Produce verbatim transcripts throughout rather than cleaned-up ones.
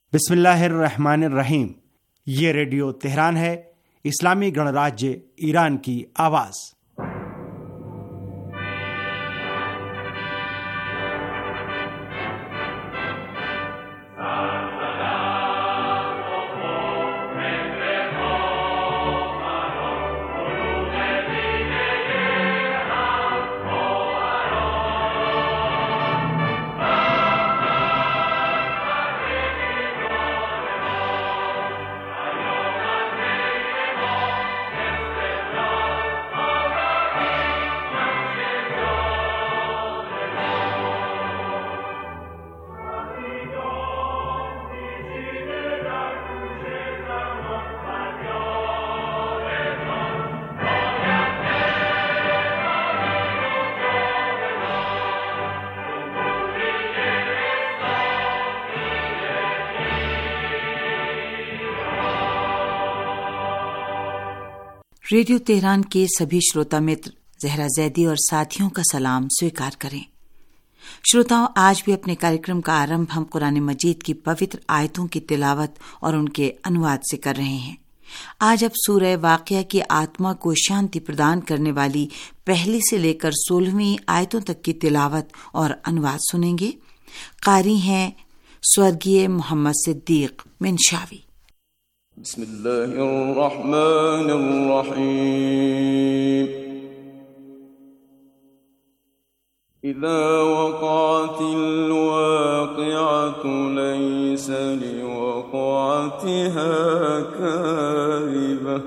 बिस्मिल्लाहिर्रहमानिर्रहीम। ये radio Tehran है, इस्लामी गणराज्य ईरान की आवाज़। रेडियो तेहरान के सभी श्रोता मित्र जहरा जैदी और साथियों का सलाम स्वीकार करें। श्रोताओं, आज भी अपने कार्यक्रम का आरंभ हम कुरान मजीद की पवित्र आयतों की तिलावत और उनके अनुवाद से कर रहे हैं। आज अब सूरह वाक़िया की आत्मा को शांति प्रदान करने वाली पहली से लेकर सोलहवीं आयतों तक की तिलावत और अनुवाद सुनेंगे। कारी हैं स्वर्गीय मोहम्मद सिद्दीक मिनशावी। बिस्मिल्लाहिर्रहमानिर्रहीम। इज़ा वक़अतिल वाक़िअतु लैसा लिवक़अतिहा काज़िबह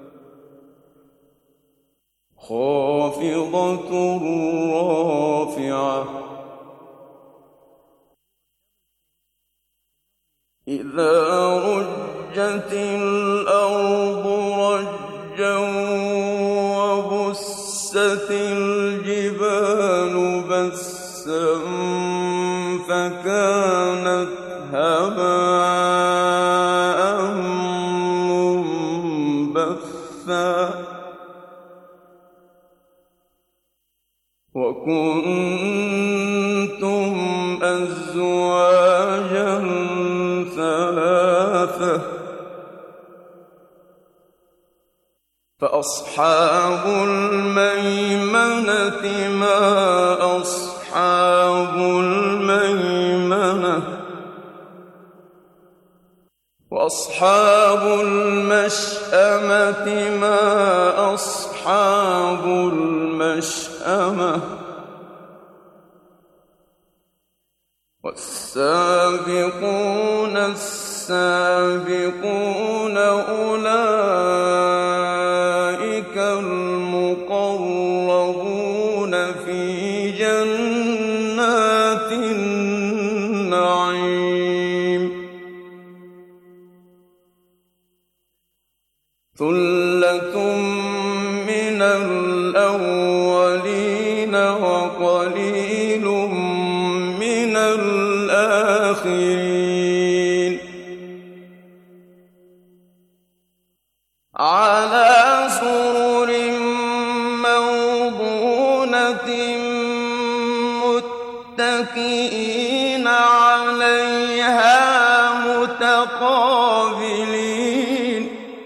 ख़ाफ़िज़तुर राफ़िअह इज़ा रुज्जतिल अर्दु रज्जन वबुस्सतिल जिबालु बस्सन फकानत हबाअन मुंबस्सा वकुन्तुम अज़वाजन ثلاثة فأصحاب الميمنة ما أصحاب الميمنة وأصحاب المشأمة ما أصحاب المشأمة والسابقون السابقون أولئك المقربون في جنات النعيم ثلة من الأولين وقليل من الآخرين على سرر موضونة متكئين عليها متقابلين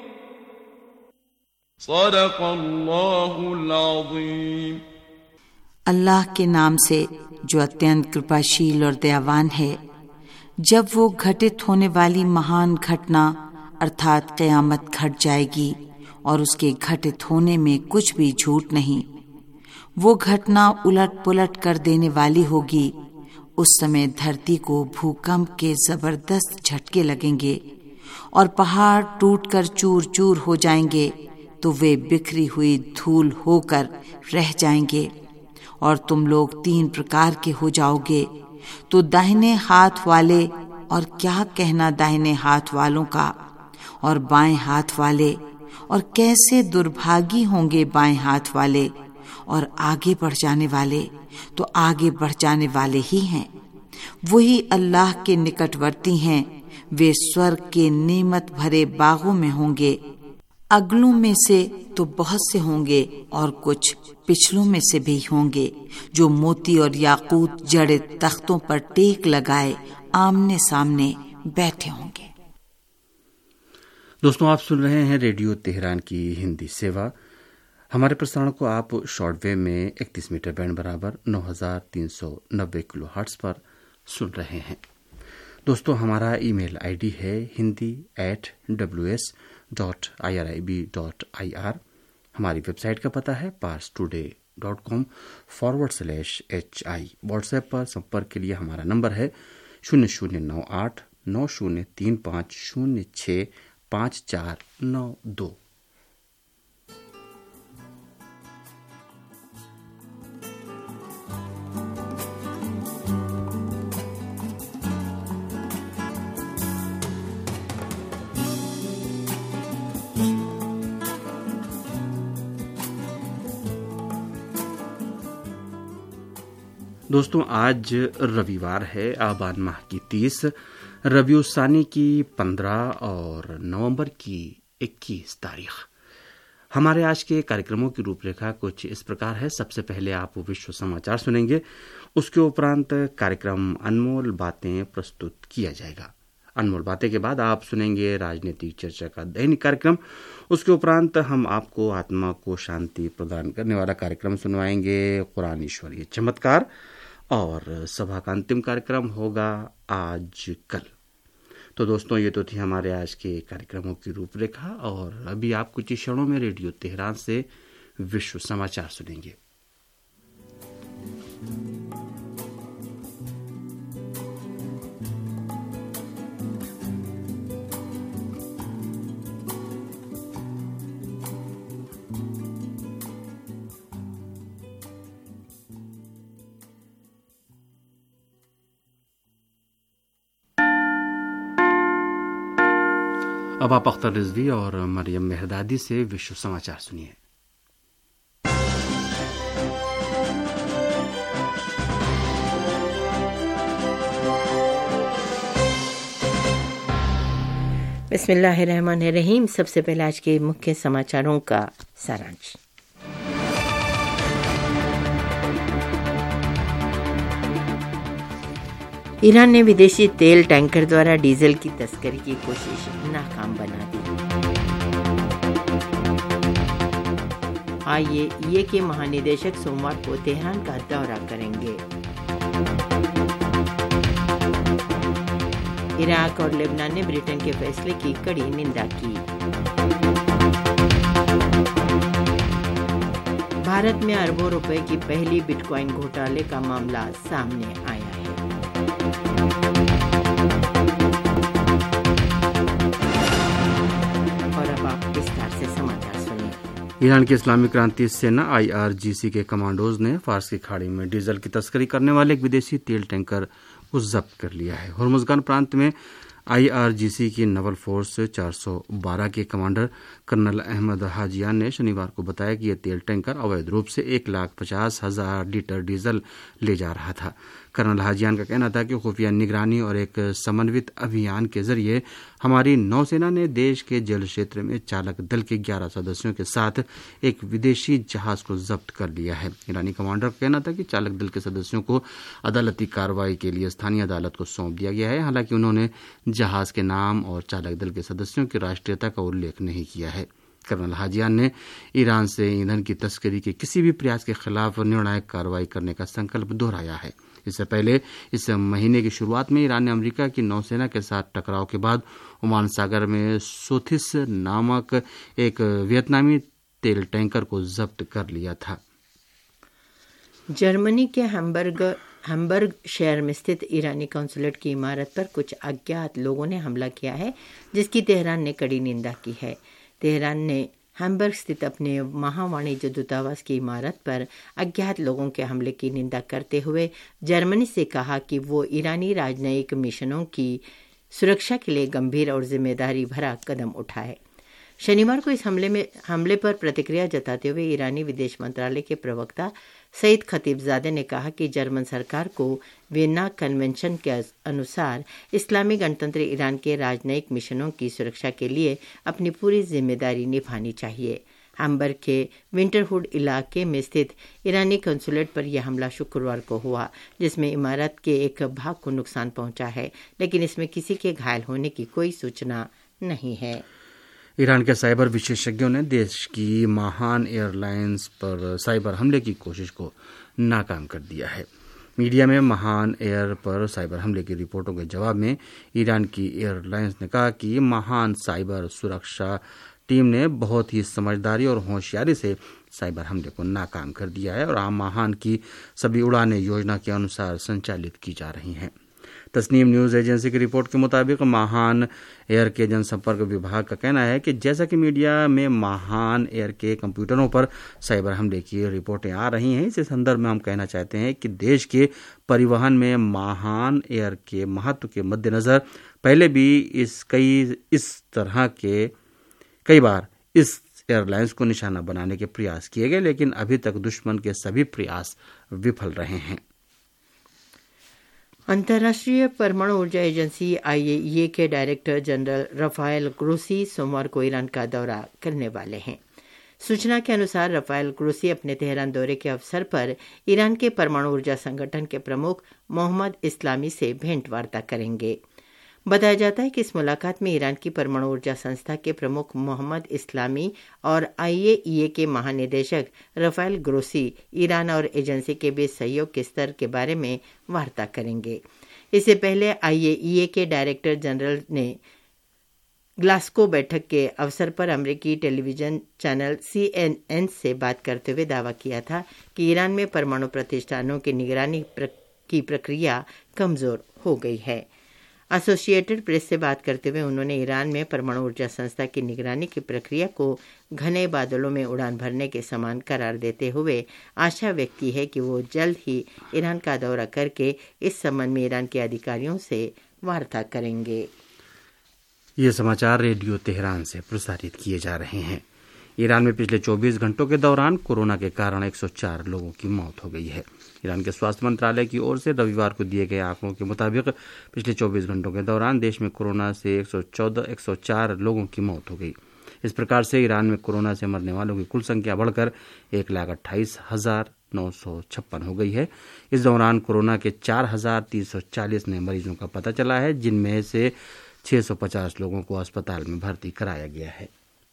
صدق الله العظيم। अल्लाह के नाम से जो अत्यंत कृपाशील और दयावान है। जब वो घटित होने वाली महान घटना अर्थात क़यामत घट जाएगी और उसके घटित होने में कुछ भी झूठ नहीं, वो घटना उलट पुलट कर देने वाली होगी। उस समय धरती को भूकंप के जबरदस्त झटके लगेंगे और पहाड़ टूटकर चूर चूर हो जाएंगे, तो वे बिखरी हुई धूल होकर रह जाएंगे और तुम लोग तीन प्रकार के हो जाओगे। तो दाहिने हाथ वाले, और क्या कहना दाहिने हाथ वालों का, और बाएं हाथ वाले, और कैसे दुर्भागी होंगे बाएं हाथ वाले, और आगे बढ़ जाने वाले तो आगे बढ़ जाने वाले ही हैं। वही अल्लाह के निकटवर्ती हैं। वे स्वर्ग के नेमत भरे बागों में होंगे। अगलों में से तो बहुत से होंगे और कुछ पिछलों में से भी होंगे, जो मोती और याकूत जड़े तख्तों पर टेक लगाए आमने सामने बैठे होंगे। दोस्तों, आप सुन रहे हैं रेडियो तेहरान की हिंदी सेवा। हमारे प्रसारण को आप शॉर्टवेव में इकतीस मीटर बैंड बराबर नौ हजार तीन सौ नब्बे किलो हर्ट्ज पर सुन रहे हैं। दोस्तों, हमारा ईमेल आईडी है Hindi at W S dot I R I B dot I R. हमारी वेबसाइट का पता है Pars today dot com forward slash H I. WhatsApp पर संपर्क के लिए हमारा नंबर है शून्य शून्य नौ आठ नौ शून्य तीन पाँच शून्य छः पाँच चार नौ दो। दोस्तों, आज रविवार है, आबान माह की तीस, रबीउस्सानी की पंद्रह और नवंबर की इक्कीस तारीख। हमारे आज के कार्यक्रमों की रूपरेखा कुछ इस प्रकार है। सबसे पहले आप विश्व समाचार सुनेंगे, उसके उपरांत कार्यक्रम अनमोल बातें प्रस्तुत किया जाएगा। अनमोल बातें के बाद आप सुनेंगे राजनीतिक चर्चा का दैनिक कार्यक्रम। उसके उपरांत हम आपको आत्मा को शांति प्रदान करने वाला कार्यक्रम सुनवाएंगे, कुरान ईश्वरीय चमत्कार, और सभा का अंतिम कार्यक्रम होगा आज कल। तो दोस्तों, ये तो थी हमारे आज के कार्यक्रमों की रूपरेखा, और अभी आप कुछ क्षणों में रेडियो तेहरान से विश्व समाचार सुनेंगे। अब आप अख्तर रिजवी और मरियम मेहरदादी से विश्व समाचार सुनिए। बिस्मिल्लाहिर्रहमानिर्रहीम। सबसे पहले आज के मुख्य समाचारों का सारांश। ईरान ने विदेशी तेल टैंकर द्वारा डीजल की तस्करी की कोशिश नाकाम बना दी। आईएईए के महानिदेशक सोमवार को तेहरान का दौरा करेंगे। इराक और लेबनान ने ब्रिटेन के फैसले की कड़ी निंदा की। भारत में अरबों रुपए की पहली बिटकॉइन घोटाले का मामला सामने आया है। और अब आप विस्तार से समाचार सुनिए। ईरान की इस्लामी क्रांति सेना आईआरजीसी के कमांडोज ने फारस की खाड़ी में डीजल की तस्करी करने वाले एक विदेशी तेल टैंकर को जब्त कर लिया है। होर्मुजगान प्रांत में आईआरजीसी की नवल फोर्स चार सौ बारह के कमांडर कर्नल अहमद हाजियान ने शनिवार को बताया कि यह तेल टैंकर अवैध रूप से एक लाख पचास हजार लीटर डीजल ले जा रहा था। कर्नल हाजियान का कहना था कि खुफिया निगरानी और एक समन्वित अभियान के जरिए हमारी नौसेना ने देश के जल क्षेत्र में चालक दल के ग्यारह सदस्यों के साथ एक विदेशी जहाज को जब्त कर लिया है। ईरानी कमांडर का कहना था कि चालक दल के सदस्यों को अदालती कार्रवाई के लिए स्थानीय अदालत को सौंप दिया गया है। हालांकि उन्होंने जहाज के नाम और चालक दल के सदस्यों की राष्ट्रीयता का उल्लेख नहीं किया है। कर्नल हाजियान ने ईरान से ईंधन की तस्करी के किसी भी प्रयास के खिलाफ निर्णायक कार्रवाई करने का संकल्प दोहराया है। इससे पहले इस महीने की शुरुआत में ईरान ने अमेरिका की नौसेना के साथ टकराव के बाद ओमान सागर में सोथिस नामक एक वियतनामी तेल टैंकर को जब्त कर लिया था। जर्मनी के हैम्बर्ग हैम्बर्ग शहर में स्थित ईरानी कौंसुलेट की इमारत पर कुछ अज्ञात लोगों ने हमला किया है, जिसकी तेहरान ने कड़ी निंदा की है। तेहरान ने हैम्बर्ग स्थित अपने महावाणिज्य दूतावास की इमारत पर अज्ञात लोगों के हमले की निंदा करते हुए जर्मनी से कहा कि वो ईरानी राजनयिक मिशनों की सुरक्षा के लिए गंभीर और जिम्मेदारी भरा कदम उठाए। शनिवार को इस हमले में हमले पर प्रतिक्रिया जताते हुए ईरानी विदेश मंत्रालय के प्रवक्ता सईद खतीबजादे ने कहा कि जर्मन सरकार को वियना कन्वेंशन के अनुसार इस्लामी गणतंत्र ईरान के राजनयिक मिशनों की सुरक्षा के लिए अपनी पूरी जिम्मेदारी निभानी चाहिए। हैम्बर्ग के विंटरहुड इलाके में स्थित ईरानी कंसुलेट पर यह हमला शुक्रवार को हुआ, जिसमें इमारत के एक भाग को नुकसान पहुंचा है, लेकिन इसमें किसी के घायल होने की कोई सूचना नहीं है। ईरान के साइबर विशेषज्ञों ने देश की महान एयरलाइंस पर साइबर हमले की कोशिश को नाकाम कर दिया है। मीडिया में महान एयर पर साइबर हमले की रिपोर्टों के जवाब में ईरान की एयरलाइंस ने कहा कि महान साइबर सुरक्षा टीम ने बहुत ही समझदारी और होशियारी से साइबर हमले को नाकाम कर दिया है और आम महान की सभी उड़ानें योजना के अनुसार संचालित की जा रही हैं। तस्नीम न्यूज एजेंसी की रिपोर्ट के मुताबिक महान एयर के जनसंपर्क विभाग का कहना है कि जैसा कि मीडिया में महान एयर के कंप्यूटरों पर साइबर हमले की रिपोर्टें आ रही हैं, इस संदर्भ में हम कहना चाहते हैं कि देश के परिवहन में महान एयर के महत्व के मद्देनजर पहले भी इस कई इस तरह के कई बार इस एयरलाइंस को निशाना बनाने के प्रयास किए गए, लेकिन अभी तक दुश्मन के सभी प्रयास विफल रहे हैं। अंतर्राष्ट्रीय परमाणु ऊर्जा agency I A E A के डायरेक्टर जनरल रफाएल ग्रोसी सोमवार को ईरान का दौरा करने वाले हैं। सूचना के अनुसार रफाएल ग्रोसी अपने तेहरान दौरे के अवसर पर ईरान के परमाणु ऊर्जा संगठन के प्रमुख मोहम्मद इस्लामी से भेंट वार्ता करेंगे। बताया जाता है कि इस मुलाकात में ईरान की परमाणु ऊर्जा संस्था के प्रमुख मोहम्मद इस्लामी और आई ए ई ए के महानिदेशक रफाएल ग्रोसी ईरान और एजेंसी के बीच सहयोग के स्तर के बारे में वार्ता करेंगे। इससे पहले आई ए ई ए के डायरेक्टर जनरल ने ग्लास्को बैठक के अवसर पर अमेरिकी television channel C N N से बात करते हुए दावा किया था कि ईरान में परमाणु प्रतिष्ठानों की निगरानी की प्रक्रिया कमजोर हो गई है। एसोसिएटेड प्रेस से बात करते हुए उन्होंने ईरान में परमाणु ऊर्जा संस्था की निगरानी की प्रक्रिया को घने बादलों में उड़ान भरने के समान करार देते हुए आशा व्यक्त की है कि वो जल्द ही ईरान का दौरा करके इस संबंध में ईरान के अधिकारियों से वार्ता करेंगे। ये समाचार रेडियो तेहरान से प्रसारित किए जा रहे हैं। ईरान में पिछले चौबीस घंटों के दौरान कोरोना के कारण एक सौ चार लोगों की मौत हो गई है। ईरान के स्वास्थ्य मंत्रालय की ओर से रविवार को दिए गए आंकड़ों के मुताबिक पिछले चौबीस घंटों के दौरान देश में कोरोना से एक सौ चौदह एक सौ चार लोगों की मौत हो गई। इस प्रकार से ईरान में कोरोना से मरने वालों की कुल संख्या बढ़कर एक लाख अट्ठाईस हजार नौ सौ छप्पन हो गई है। इस दौरान कोरोना के चार हजार तीन सौ चालीस नए मरीजों का पता चला है, जिनमें से छह सौ पचास लोगों को अस्पताल में भर्ती कराया गया है।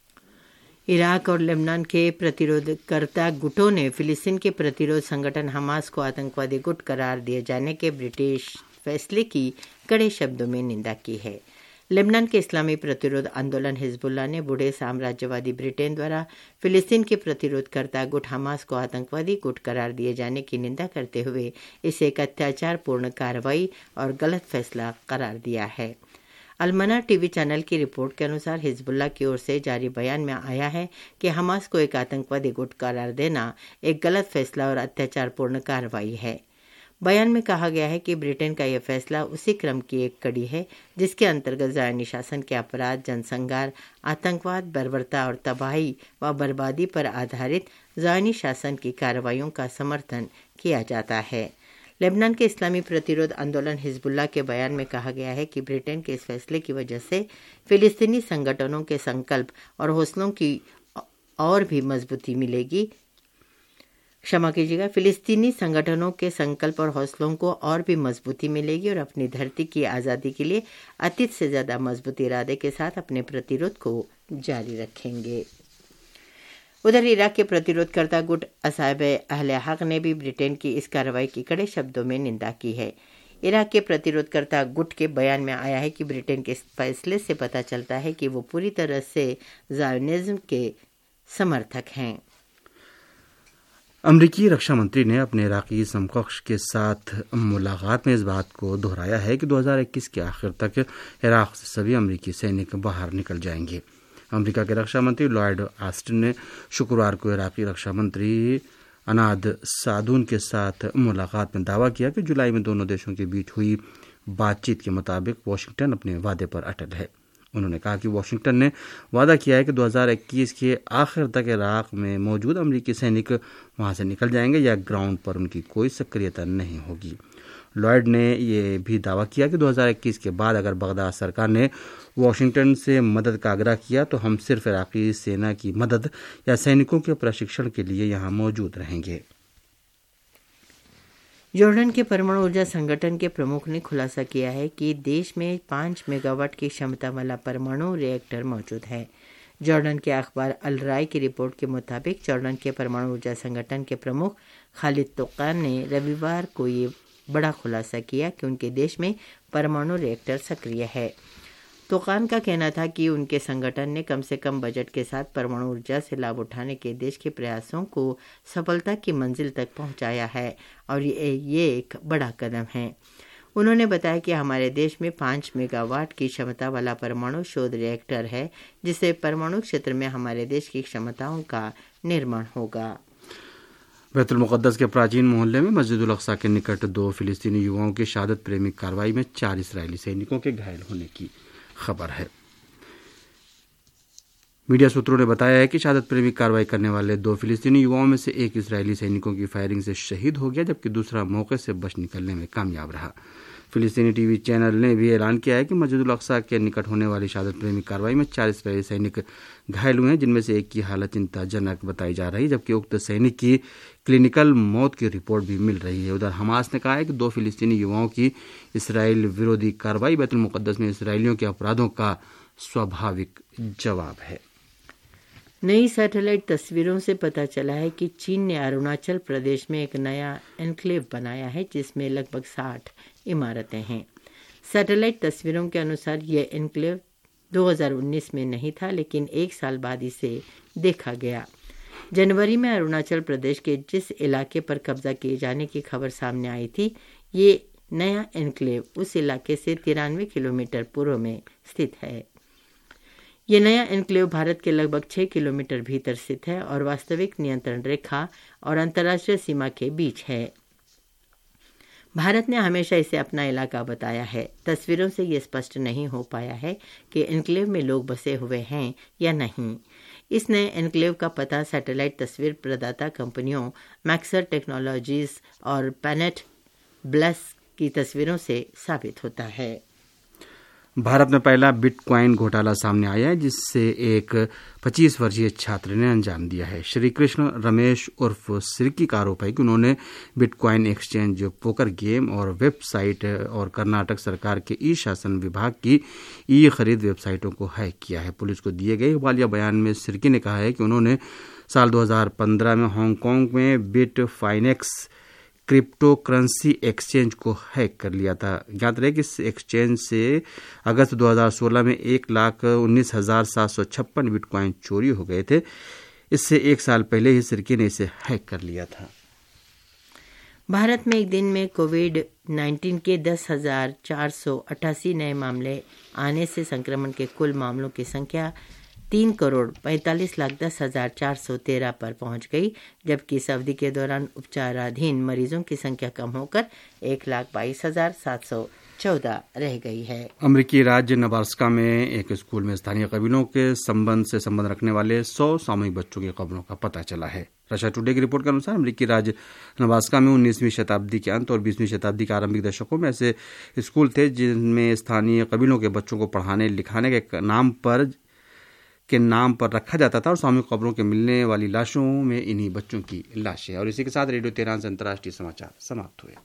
इराक और लेबनान के प्रतिरोधकर्ता गुटों ने फिलिस्तीन के प्रतिरोध संगठन हमास को आतंकवादी गुट करार दिए जाने के ब्रिटिश फैसले की कड़े शब्दों में निंदा की है। लेबनान के इस्लामी प्रतिरोध आंदोलन हिजबुल्लाह ने बूढ़े साम्राज्यवादी ब्रिटेन द्वारा फिलिस्तीन के प्रतिरोधकर्ता गुट हमास को आतंकवादी गुट करार दिए जाने की निंदा करते हुए इसे एक अत्याचारपूर्ण कार्रवाई और गलत फैसला करार दिया है। अलमना टीवी चैनल की रिपोर्ट के अनुसार हिजबुल्लाह की ओर से जारी बयान में आया है कि हमास को एक आतंकवादी गुट करार देना एक गलत फैसला और अत्याचारपूर्ण कार्रवाई है। बयान में कहा गया है कि ब्रिटेन का यह फैसला उसी क्रम की एक कड़ी है जिसके अंतर्गत ज़ायनी शासन के अपराध, जनसंहार, आतंकवाद, बर्बरता और तबाही व बर्बादी पर आधारित ज़ायनी शासन की कार्रवाइयों का समर्थन किया जाता है। लेबनान के इस्लामी प्रतिरोध आंदोलन हिजबुल्लाह के बयान में कहा गया है कि ब्रिटेन के इस फैसले की वजह से फिलिस्तीनी संगठनों के संकल्प और हौसलों की और भी मजबूती मिलेगी क्षमा कीजिएगा फिलिस्तीनी संगठनों के संकल्प और हौसलों को और भी मजबूती मिलेगी और अपनी धरती की आज़ादी के लिए अतीत से ज़्यादा मजबूत इरादे के साथ अपने प्रतिरोध को जारी रखेंगे। उधर इराक के प्रतिरोधकर्ता गुट असाब अहले हक ने भी ब्रिटेन की इस कार्रवाई की कड़े शब्दों में निंदा की है। इराक के प्रतिरोधकर्ता गुट के बयान में आया है कि ब्रिटेन के इस फैसले से पता चलता है कि वो पूरी तरह से ज़ायोनिज़्म के समर्थक हैं। अमरीकी रक्षा मंत्री ने अपने इराकी समकक्ष के साथ मुलाकात में इस बात को दोहराया है कि दो हज़ार इक्कीस के आखिर तक इराक से सभी अमरीकी सैनिक बाहर निकल जाएंगे। अमेरिका के रक्षा मंत्री लॉयड ऑस्टिन ने शुक्रवार को इराकी रक्षा मंत्री अनाद सादून के साथ मुलाकात में दावा किया कि जुलाई में दोनों देशों के बीच हुई बातचीत के मुताबिक वाशिंगटन अपने वादे पर अटल है। उन्होंने कहा कि वाशिंगटन ने वादा किया है कि दो हज़ार इक्कीस के आखिर तक इराक में मौजूद अमेरिकी सैनिक वहां से निकल जाएंगे या ग्राउंड पर उनकी कोई सक्रियता नहीं होगी। लॉयड ने ये भी दावा किया कि दो हज़ार इक्कीस के बाद अगर बगदाद सरकार ने वाशिंगटन से मदद का आग्रह किया तो हम सिर्फ इराकी सेना की मदद या सैनिकों के प्रशिक्षण के लिए यहाँ मौजूद रहेंगे। जॉर्डन के परमाणु ऊर्जा संगठन के प्रमुख ने खुलासा किया है कि देश में पाँच मेगावाट की क्षमता वाला परमाणु रिएक्टर मौजूद है। जॉर्डन के अखबार अल राय की रिपोर्ट के मुताबिक जॉर्डन के परमाणु ऊर्जा संगठन के प्रमुख खालिद तोकान ने रविवार को ये बड़ा खुलासा किया कि उनके देश में परमाणु रिएक्टर सक्रिय है। तोकान का कहना था कि उनके संगठन ने कम से कम बजट के साथ परमाणु ऊर्जा से लाभ उठाने के देश के प्रयासों को सफलता की मंजिल तक पहुंचाया है और ये ये एक बड़ा कदम है। उन्होंने बताया कि हमारे देश में पाँच मेगावाट की क्षमता वाला परमाणु शोध रिएक्टर है, जिससे परमाणु क्षेत्र में हमारे देश की क्षमताओं का निर्माण होगा। बैतुल मुक़द्दस के प्राचीन मोहल्ले में मस्जिदुल अक़सा के निकट दो फिलिस्तीनी युवाओं की शहादत प्रेमी कार्रवाई में चार इस्राएली सैनिकों के घायल होने की खबर है। मीडिया सूत्रों ने बताया है कि शहादत प्रेमी कार्रवाई करने वाले दो फिलिस्तीनी युवाओं में से एक इस्राएली सैनिकों की फायरिंग से शहीद हो गया, जबकि दूसरा मौके से बच निकलने में कामयाब रहा। फिलिस्तीनी टीवी चैनल ने भी ऐलान किया है कि मस्जिदुल अक़सा के निकट होने वाली शहादत प्रेमी कार्रवाई में चार इस्राएली सैनिक घायल हुए हैं, जिनमें से एक की हालत चिंताजनक बताई जा रही है, जबकि उक्त सैनिक की क्लिनिकल मौत की रिपोर्ट भी मिल रही है। उधर हमास ने कहा है कि दो फिलिस्तीनी युवाओं की इसराइल विरोधी कार्रवाई बैतुल मुक़द्दस में इसराइलियों के अपराधों का स्वाभाविक जवाब है। नई सैटेलाइट तस्वीरों से पता चला है कि चीन ने अरुणाचल प्रदेश में एक नया एन्क्लेव बनाया है, जिसमें लगभग साठ इमारतें हैं। सैटेलाइट तस्वीरों के अनुसार यह एन्क्लेव दो हज़ार उन्नीस में नहीं था, लेकिन एक साल बाद इसे देखा गया। जनवरी में अरुणाचल प्रदेश के जिस इलाके पर कब्जा किए जाने की खबर सामने आई थी, ये नया एन्क्लेव उस इलाके से तिरानवे किलोमीटर पूर्व में स्थित है। ये नया एन्क्लेव भारत के लगभग छह किलोमीटर भीतर स्थित है और वास्तविक नियंत्रण रेखा और अंतर्राष्ट्रीय सीमा के बीच है। भारत ने हमेशा इसे अपना इलाका बताया है। तस्वीरों से ये स्पष्ट नहीं हो पाया है कि एन्क्लेव में लोग बसे हुए हैं या नहीं। इस नए एन्क्लेव का पता सैटेलाइट तस्वीर प्रदाता कंपनियों मैक्सर टेक्नोलॉजीज और पैनेट ब्लस की तस्वीरों से साबित होता है। भारत में पहला बिटकॉइन घोटाला सामने आया है, जिससे एक पच्चीस वर्षीय छात्र ने अंजाम दिया है। श्री कृष्ण रमेश उर्फ सिरकी का आरोप है कि उन्होंने बिटकॉइन एक्सचेंज, पोकर गेम और वेबसाइट और कर्नाटक सरकार के ई शासन विभाग की ई खरीद वेबसाइटों को हैक किया है। पुलिस को दिए गए हवालिया बयान में सिरकी ने कहा है कि उन्होंने साल दो हज़ार पंद्रह में हांगकांग में बिटफाइनेक्स क्रिप्टो करेंसी एक्सचेंज को हैक कर लिया था। ज्ञात रहे कि इस एक्सचेंज से अगस्त दो हज़ार सोलह में एक लाख उन्नीस हजार सात सौ छप्पन बिटकॉइन चोरी हो गए थे। इससे एक साल पहले ही सिरकी ने इसे हैक कर लिया था। भारत में एक दिन में कोविड उन्नीस के दस हजार चार सौ अट्ठासी नए मामले आने से संक्रमण के कुल मामलों की संख्या तीन करोड़ पैंतालीस लाख दस हजार चार सौ तेरह पर पहुंच गई, जबकि इस अवधि के दौरान उपचाराधीन मरीजों की संख्या कम होकर एक लाख बाईस हजार सात सौ चौदह रह गई है। अमेरिकी राज्य नब्रास्का में एक स्कूल में स्थानीय कबीलों के संबंध से संबंध रखने वाले सौ सामूहिक बच्चों की कब्रों का पता चला है। रशिया टुडे की रिपोर्ट के अनुसार अमेरिकी राज्य नब्रास्का में उन्नीसवीं शताब्दी के अंत और बीसवीं शताब्दी के आरंभिक दशकों में ऐसे स्कूल थे जिनमें स्थानीय कबीलों के बच्चों को पढ़ाने लिखाने के नाम पर के नाम पर रखा जाता था और सामूहिक कब्रों के मिलने वाली लाशों में इन्हीं बच्चों की लाशें। और इसी के साथ रेडियो तेहरान से अंतर्राष्ट्रीय समाचार समाप्त हुए।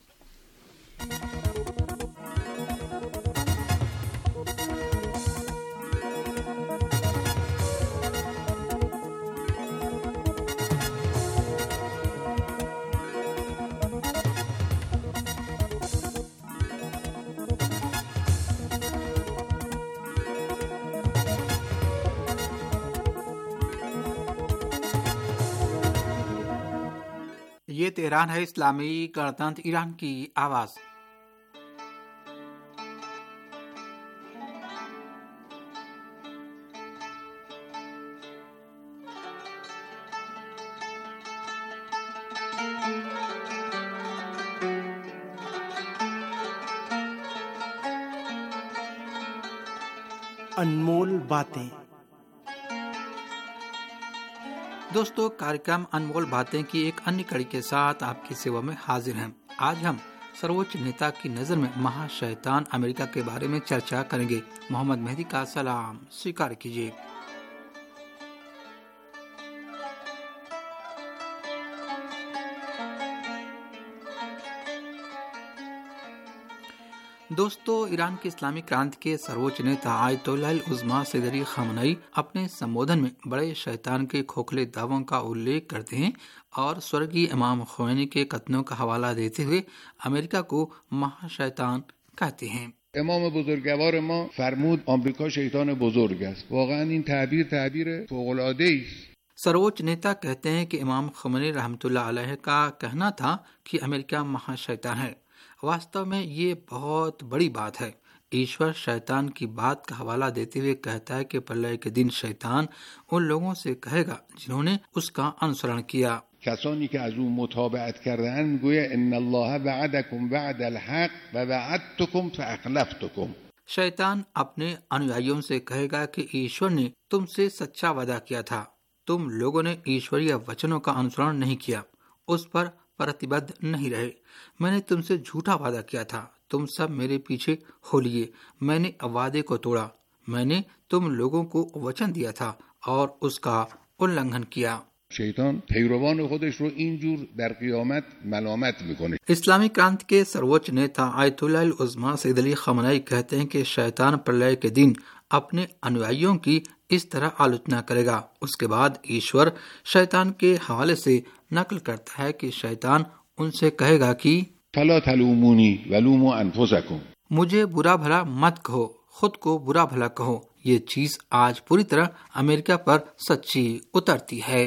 ये तेहरान है, इस्लामी गणतंत्र ईरान की आवाज़। अनमोल बातें। दोस्तों, कार्यक्रम अनमोल बातें की एक अन्य कड़ी के साथ आपकी सेवा में हाजिर हैं। आज हम सर्वोच्च नेता की नजर में महाशैतान अमेरिका के बारे में चर्चा करेंगे। मोहम्मद मेहदी का सलाम स्वीकार कीजिए। दोस्तों, ईरान की इस्लामी क्रांति के सर्वोच्च नेता आयतोल्लाह उज़्मा सैयद अली ख़ामेनी अपने संबोधन में बड़े शैतान के खोखले दावों का उल्लेख करते हैं और स्वर्गीय इमाम ख़ोमेनी के कथनों का हवाला देते हुए अमेरिका को महाशैतान कहते हैं। امام بزرگوار ما فرمود آمریکا شیطان بزرگ است. واقعا این تعبیر تعبیر فوق‌العاده است. सर्वोच्च नेता कहते हैं कि इमाम ख़ोमेनी रहमतुल्लाह अलैह का कहना था कि अमेरिका महाशैतान है। वास्तव में ये बहुत बड़ी बात है। ईश्वर शैतान की बात का हवाला देते हुए कहता है कि प्रलय के दिन शैतान उन लोगों से कहेगा जिन्होंने उसका अनुसरण किया। کسانی که از او متابعت کردند میگوید ان الله وعدکم وعد الحق و وعدتکم فاخلفتکم। शैतान अपने अनुयायियों से कहेगा कि ईश्वर ने तुमसे सच्चा वादा किया था, तुम लोगों ने ईश्वरीय वचनों का अनुसरण नहीं किया, उस पर प्रतिबद्ध नहीं रहे। मैंने तुमसे झूठा वादा किया था, तुम सब मेरे पीछे हो लिए। मैंने वादे को तोड़ा, मैंने तुम लोगों को वचन दिया था और उसका उल्लंघन किया। शैतान پیروان خودش رو اینجور در قیامت ملامت میکنه। इस्लामी क्रांति के सर्वोच्च नेता Ayatollah Uzma Sayyid Ali Khamenei कहते हैं कि शैतान प्रलय के दिन अपने अनुयायियों की इस तरह आलोचना करेगा। उसके बाद ईश्वर शैतान के हवाले से नकल करता है कि शैतान उनसे कहेगा कि فلا تلومونی ولوموا انفسکم। मुझे बुरा भला मत कहो, खुद को बुरा भला कहो। ये चीज आज पूरी तरह अमेरिका पर सच्ची उतरती है।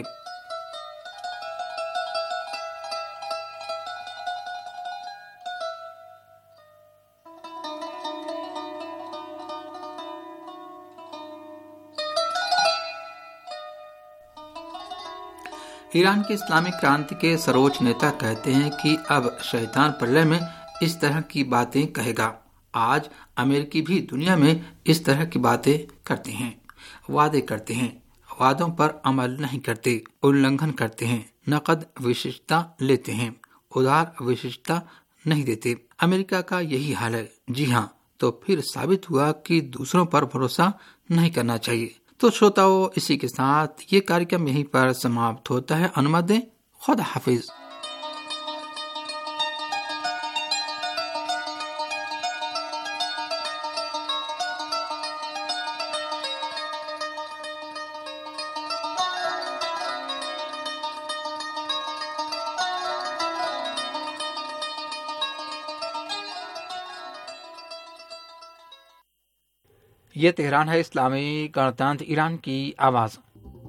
ईरान की इस्लामिक क्रांति के सर्वोच्च नेता कहते हैं कि अब शैतान प्रलय में इस तरह की बातें कहेगा। आज अमेरिकी भी दुनिया में इस तरह की बातें करते हैं, वादे करते हैं, वादों पर अमल नहीं करते, उल्लंघन करते हैं, नकद विशिष्टता लेते हैं, उधार विशिष्टता नहीं देते। अमेरिका का यही हाल है। जी हाँ, तो फिर साबित हुआ कि दूसरों पर भरोसा नहीं करना चाहिए। तो श्रोताओं, इसी के साथ ये कार्यक्रम यहीं पर समाप्त होता है। अनुमति दें। खुदा हाफिज। ये तेहरान है, इस्लामी गणतंत्र ईरान की आवाज़।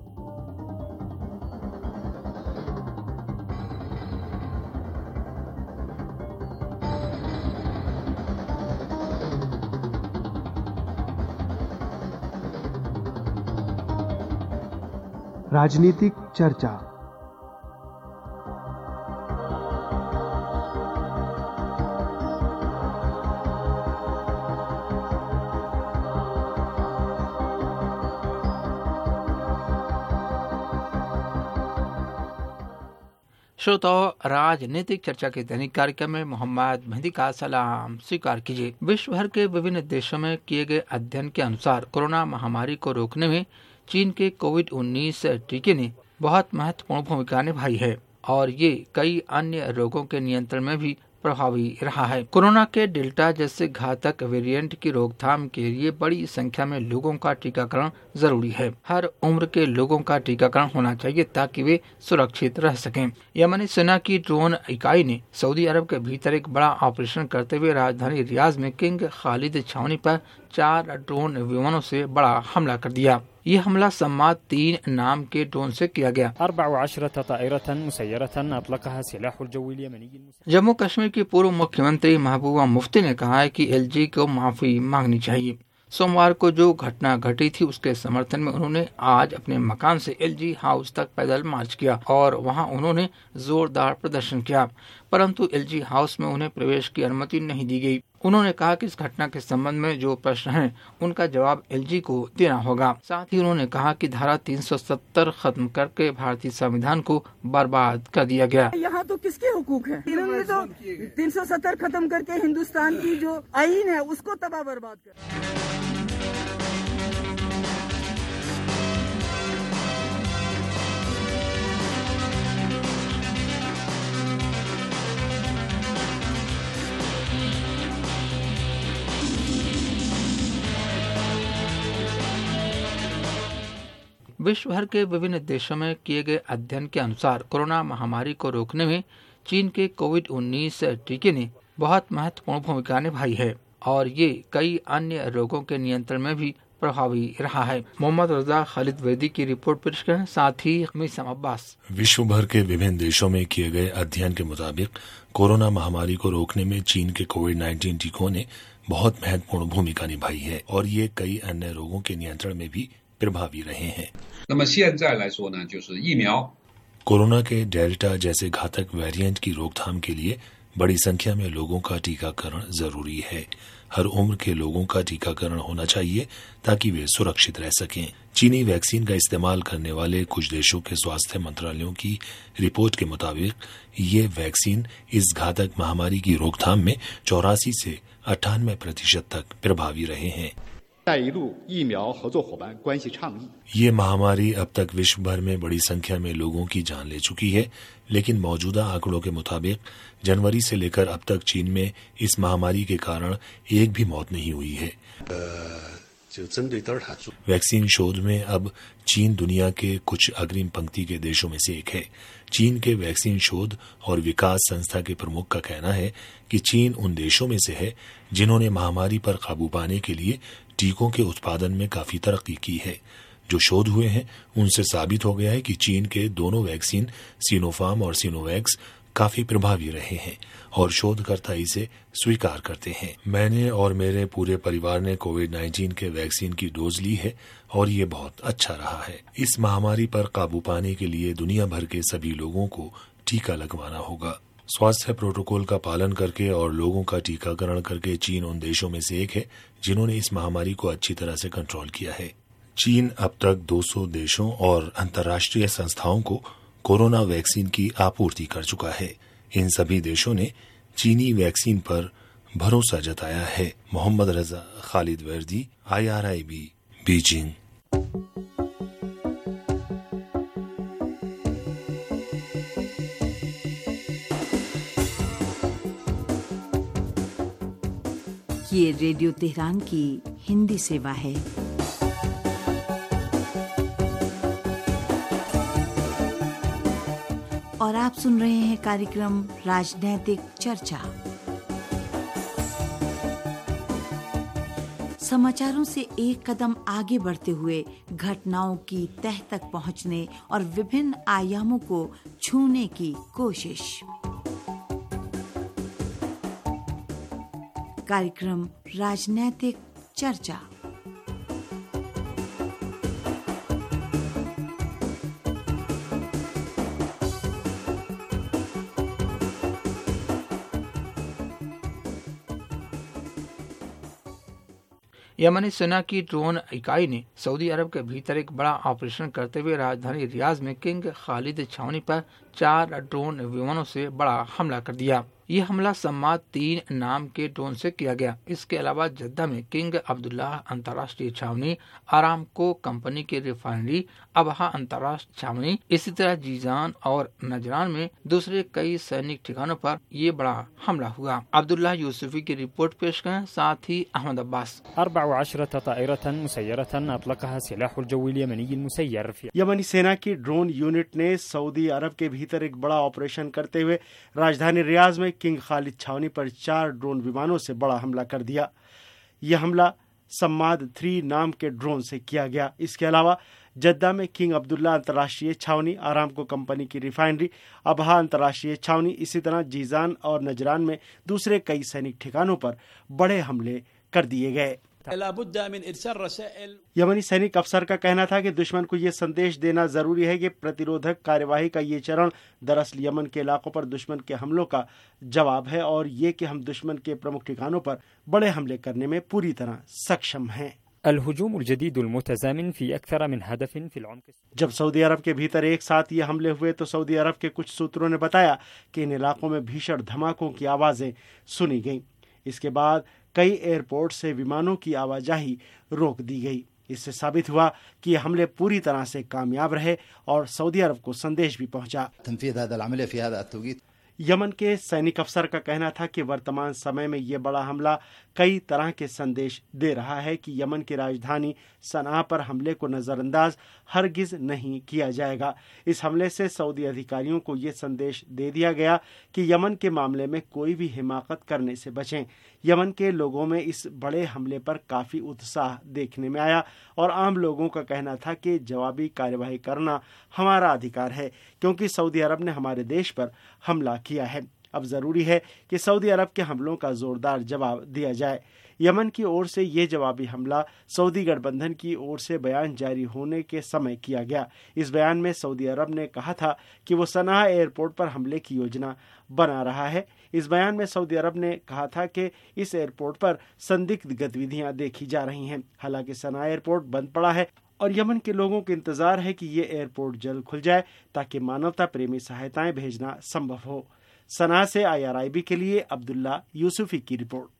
राजनीतिक चर्चा। श्रोताओं, राजनीतिक चर्चा के दैनिक कार्यक्रम में मोहम्मद मेहदी का सलाम स्वीकार कीजिए। विश्व भर के विभिन्न देशों में किए गए अध्ययन के अनुसार कोरोना महामारी को रोकने में चीन के कोविड उन्नीस टीके ने बहुत महत्वपूर्ण भूमिका निभाई है और ये कई अन्य रोगों के नियंत्रण में भी प्रभावी रहा है। कोरोना के डेल्टा जैसे घातक वेरिएंट की रोकथाम के लिए बड़ी संख्या में लोगों का टीकाकरण जरूरी है। हर उम्र के लोगों का टीकाकरण होना चाहिए ताकि वे सुरक्षित रह सकें। यमनी सेना की ड्रोन इकाई ने सऊदी अरब के भीतर एक बड़ा ऑपरेशन करते हुए राजधानी रियाज में किंग खालिद छावनी पर चार ड्रोन विमानों से बड़ा हमला कर दिया। ये हमला सम्माद तीन नाम के ड्रोन से किया गया। जम्मू कश्मीर की पूर्व मुख्यमंत्री महबूबा मुफ्ती ने कहा है कि एलजी को माफी मांगनी चाहिए। सोमवार को जो घटना घटी थी उसके समर्थन में उन्होंने आज अपने मकान से एलजी हाउस तक पैदल मार्च किया और वहां उन्होंने जोरदार प्रदर्शन किया, परंतु एलजी हाउस में उन्हें प्रवेश की अनुमति नहीं दी गई। उन्होंने कहा कि इस घटना के संबंध में जो प्रश्न हैं उनका जवाब एलजी को देना होगा। साथ ही उन्होंने कहा कि धारा तीन सौ सत्तर खत्म करके भारतीय संविधान को बर्बाद कर दिया गया। यहाँ तो किसके हुकूक है? इन्होंने तो तीन सौ सत्तर खत्म करके हिंदुस्तान की जो आईन है उसको तबाह बर्बाद कर। विश्व भर के विभिन्न देशों में किए गए अध्ययन के अनुसार कोरोना महामारी को रोकने में चीन के कोविड उन्नीस टीके ने बहुत महत्वपूर्ण भूमिका निभाई है और ये कई अन्य रोगों के नियंत्रण में भी प्रभावी रहा है। मोहम्मद रजा खालिद वैदी की रिपोर्ट पेश करें, साथ ही मीसम अब्बास। विश्व भर के विभिन्न देशों में किए गए अध्ययन के मुताबिक कोरोना महामारी को रोकने में चीन के कोविड नाइन्टीन टीकों ने बहुत महत्वपूर्ण भूमिका निभाई है और ये कई अन्य रोगों के नियंत्रण में भी प्रभावी रहे हैं। कोरोना के डेल्टा जैसे घातक वेरिएंट की रोकथाम के लिए बड़ी संख्या में लोगों का टीकाकरण जरूरी है। हर उम्र के लोगों का टीकाकरण होना चाहिए ताकि वे सुरक्षित रह सकें। चीनी वैक्सीन का इस्तेमाल करने वाले कुछ देशों के स्वास्थ्य मंत्रालयों की रिपोर्ट के मुताबिक ये वैक्सीन इस घातक महामारी की रोकथाम में चौरासी से अट्ठानवे प्रतिशत तक प्रभावी रहे हैं। ये महामारी अब तक विश्व भर में बड़ी संख्या में लोगों की जान ले चुकी है, लेकिन मौजूदा आंकड़ों के मुताबिक जनवरी से लेकर अब तक चीन में इस महामारी के कारण एक भी मौत नहीं हुई है। वैक्सीन शोध में अब चीन दुनिया के कुछ अग्रिम पंक्ति के देशों में से एक है। चीन के वैक्सीन शोध और विकास संस्था के प्रमुख का कहना है कि चीन उन देशों में से है जिन्होंने महामारी पर काबू पाने के लिए टीकों के उत्पादन में काफी तरक्की की है। जो शोध हुए हैं उनसे साबित हो गया है कि चीन के दोनों वैक्सीन सिनोफार्म और सिनोवैक्स काफी प्रभावी रहे हैं और शोधकर्ता इसे स्वीकार करते हैं। मैंने और मेरे पूरे परिवार ने कोविड नाइन्टीन के वैक्सीन की डोज ली है और ये बहुत अच्छा रहा है। इस महामारी पर काबू पाने के लिए दुनिया भर के सभी लोगों को टीका लगवाना होगा। स्वास्थ्य प्रोटोकॉल का पालन करके और लोगों का टीकाकरण करके चीन उन देशों में से एक है जिन्होंने इस महामारी को अच्छी तरह से कंट्रोल किया है। चीन अब तक दो सौ देशों और अंतर्राष्ट्रीय संस्थाओं को कोरोना वैक्सीन की आपूर्ति कर चुका है। इन सभी देशों ने चीनी वैक्सीन पर भरोसा जताया है। Mohammad Raza Khalid Wardi, I R I B, Beijing. ये रेडियो तेहरान की हिंदी सेवा है। और आप सुन रहे हैं कार्यक्रम राजनैतिक चर्चा। समाचारों से एक कदम आगे बढ़ते हुए घटनाओं की तह तक पहुंचने और विभिन्न आयामों को छूने की कोशिश। कार्यक्रम राजनैतिक चर्चा। यमनी सेना की ड्रोन इकाई ने सऊदी अरब के भीतर एक बड़ा ऑपरेशन करते हुए राजधानी रियाज में किंग खालिद छावनी पर चार ड्रोन विमानों से बड़ा हमला कर दिया। यह हमला सम्माद तीन नाम के ड्रोन से किया गया। इसके अलावा जद्दा में किंग अब्दुल्लाह अंतर्राष्ट्रीय छावनी, आरामको कंपनी की रिफाइनरी, अबहा अंतर्राष्ट्रीय छावनी, इसी तरह जीजान और नजरान में दूसरे कई सैनिक ठिकानों पर ये बड़ा हमला हुआ। अब्दुल्लाह यूसुफी की रिपोर्ट पेश करें, साथ ही अहमद अब्बास। यमनी सेना की ड्रोन यूनिट ने सऊदी अरब के भीतर एक बड़ा ऑपरेशन करते हुए राजधानी रियाज में किंग खालिद छावनी पर चार ड्रोन विमानों से बड़ा हमला कर दिया। यह हमला सम्माद थ्री नाम के ड्रोन से किया गया। इसके अलावा जद्दा में किंग अब्दुल्ला अंतर्राष्ट्रीय छावनी, आरामको कंपनी की रिफाइनरी, अबहा अंतर्राष्ट्रीय छावनी, इसी तरह जीजान और नजरान में दूसरे कई सैनिक ठिकानों पर बड़े हमले कर दिए गए। यमनी सैनिक अफसर का कहना था कि दुश्मन को ये संदेश देना जरूरी है कि प्रतिरोधक कार्यवाही का ये चरण दरअसल यमन के इलाकों पर दुश्मन के हमलों का जवाब है और ये कि हम दुश्मन के प्रमुख ठिकानों पर बड़े हमले करने में पूरी तरह सक्षम हैं। जब सऊदी अरब के भीतर एक साथ ये हमले हुए तो सऊदी अरब के कुछ सूत्रों ने बताया कि इन इलाकों में भीषण धमाकों की आवाजें सुनी गईं। इसके बाद कई एयरपोर्ट से विमानों की आवाजाही रोक दी गई। इससे साबित हुआ कि ये हमले पूरी तरह से कामयाब रहे और सऊदी अरब को संदेश भी पहुंचा। यमन के सैनिक अफसर का कहना था कि वर्तमान समय में ये बड़ा हमला कई तरह के संदेश दे रहा है कि यमन की राजधानी सनआ पर हमले को नजरअंदाज हरगिज नहीं किया जाएगा। इस हमले से सऊदी अधिकारियों को ये संदेश दे दिया गया कि यमन के मामले में कोई भी हिमाकत करने से बचें। यमन के लोगों में इस बड़े हमले पर काफी उत्साह देखने में आया और आम लोगों का कहना था कि जवाबी कार्यवाही करना हमारा अधिकार है क्योंकि सऊदी अरब ने हमारे देश पर हमला किया है। अब जरूरी है कि सऊदी अरब के हमलों का जोरदार जवाब दिया जाए। यमन की ओर से ये जवाबी हमला सऊदी गठबंधन की ओर से बयान जारी होने के समय किया गया। इस बयान में सऊदी अरब ने कहा था कि वो सनआ एयरपोर्ट पर हमले की योजना बना रहा है। इस बयान में सऊदी अरब ने कहा था कि इस एयरपोर्ट पर संदिग्ध गतिविधियां देखी जा रही हैं। हालांकि सनआ एयरपोर्ट बंद पड़ा है और यमन के लोगों को इंतजार है कि ये एयरपोर्ट जल्द खुल जाए ताकि मानवता प्रेमी सहायताएं भेजना संभव हो। सनआ से आई आर आई बी के लिए अब्दुल्ला यूसुफी की रिपोर्ट।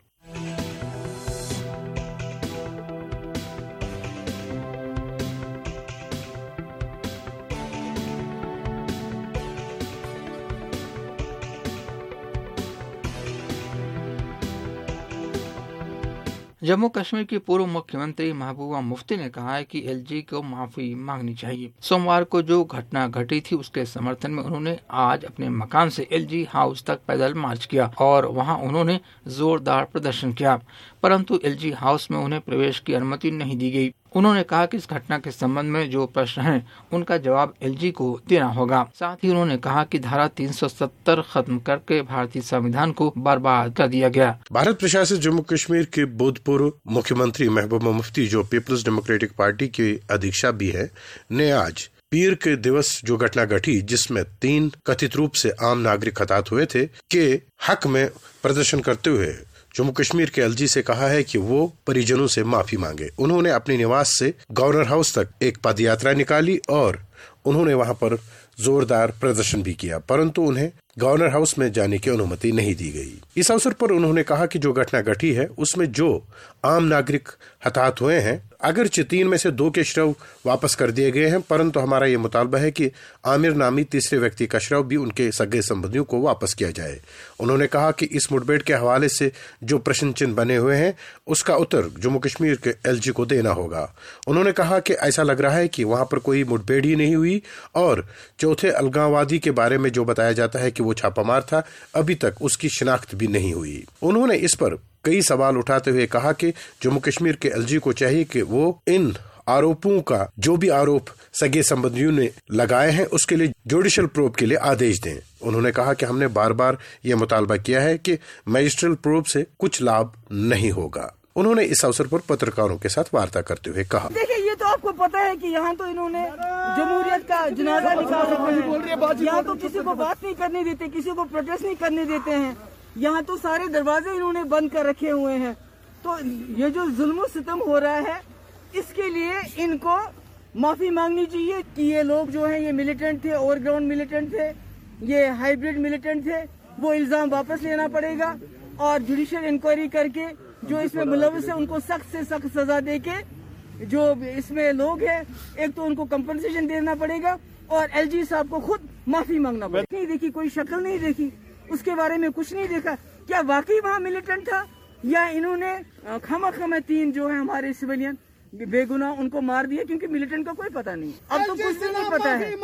जम्मू कश्मीर की पूर्व मुख्यमंत्री महबूबा मुफ्ती ने कहा है कि एलजी को माफी मांगनी चाहिए। सोमवार को जो घटना घटी थी उसके समर्थन में उन्होंने आज अपने मकान से एलजी हाउस तक पैदल मार्च किया और वहां उन्होंने जोरदार प्रदर्शन किया, परंतु एलजी हाउस में उन्हें प्रवेश की अनुमति नहीं दी गई। उन्होंने कहा कि इस घटना के संबंध में जो प्रश्न हैं उनका जवाब एलजी को देना होगा। साथ ही उन्होंने कहा कि धारा तीन सौ सत्तर खत्म करके भारतीय संविधान को बर्बाद कर दिया गया। भारत प्रशासित जम्मू कश्मीर के भूतपूर्व मुख्यमंत्री महबूबा मुफ्ती, जो पीपल्स डेमोक्रेटिक पार्टी की अध्यक्षा भी है, ने आज पीर के दिवस जो घटना घटी जिसमें तीन कथित रूप से आम नागरिक हताहत हुए थे के हक में प्रदर्शन करते हुए जम्मू कश्मीर के एलजी से कहा है कि वो परिजनों से माफी मांगे। उन्होंने अपने निवास से गवर्नर हाउस तक एक पदयात्रा निकाली और उन्होंने वहां पर जोरदार प्रदर्शन भी किया, परंतु उन्हें गवर्नर हाउस में जाने की अनुमति नहीं दी गई। इस अवसर पर उन्होंने कहा कि जो घटना घटी है उसमें जो आम नागरिक हताहत हुए हैं, अगरचे तीन में से दो के शव वापस कर दिए गए हैं, परंतु हमारा ये मुतालबा है कि आमिर नामी तीसरे व्यक्ति का शव भी उनके सगे संबंधियों को वापस किया जाए। उन्होंने कहा कि इस मुठभेड़ के हवाले से जो प्रश्न चिन्ह बने हुए हैं उसका उत्तर जम्मू कश्मीर के एलजी को देना होगा। उन्होंने कहा कि ऐसा लग रहा है कि वहां पर कोई मुठभेड़ ही नहीं हुई और चौथे अलगाववादी के बारे में जो बताया जाता है कि वो छापामार था, अभी तक उसकी शिनाख्त भी नहीं हुई। उन्होंने इस पर कई सवाल उठाते हुए कहा कि जम्मू कश्मीर के एलजी को चाहिए कि वो इन आरोपों का जो भी आरोप सगे संबंधियों ने लगाए हैं उसके लिए जुडिशियल प्रोब के लिए आदेश दें। उन्होंने कहा कि हमने बार बार ये मुतालबा किया है कि मैजिस्ट्रेल प्रोब से कुछ लाभ नहीं होगा। उन्होंने इस अवसर पर पत्रकारों के साथ वार्ता करते हुए कहा, देखिए ये तो आपको पता है कि यहाँ तो इन्होंने जमहूरियत का जनाजा निकाल रखा है। यहाँ तो किसी को बात नहीं करने देते, किसी को प्रोटेस्ट नहीं करने देते हैं। यहाँ तो सारे दरवाजे इन्होंने बंद कर रखे हुए हैं। तो ये जो जुल्म सितम हो रहा है इसके लिए इनको माफी मांगनी चाहिए कि ये लोग जो हैं ये मिलिटेंट थे, ओवरग्राउंड मिलिटेंट थे, ये हाइब्रिड मिलिटेंट थे, वो इल्जाम वापस लेना पड़ेगा और जुडिशियल इंक्वायरी करके जो इसमें मुलविस है उनको सख्त से सख्त सजा देके जो इसमें लोग हैं एक तो उनको कंपनसेशन देना पड़ेगा और एलजी साहब को खुद माफी मांगना पड़ेगा। नहीं देखी, कोई शक्ल नहीं देखी, उसके बारे में कुछ नहीं देखा। क्या वाकई वहाँ मिलिटेंट था या इन्होंने खमा खमा तीन जो है हमारे सिविलियन बेगुनाह उनको मार दिया क्योंकि मिलिटेंट का कोई पता नहीं। अब तो कुछ भी नहीं पता है।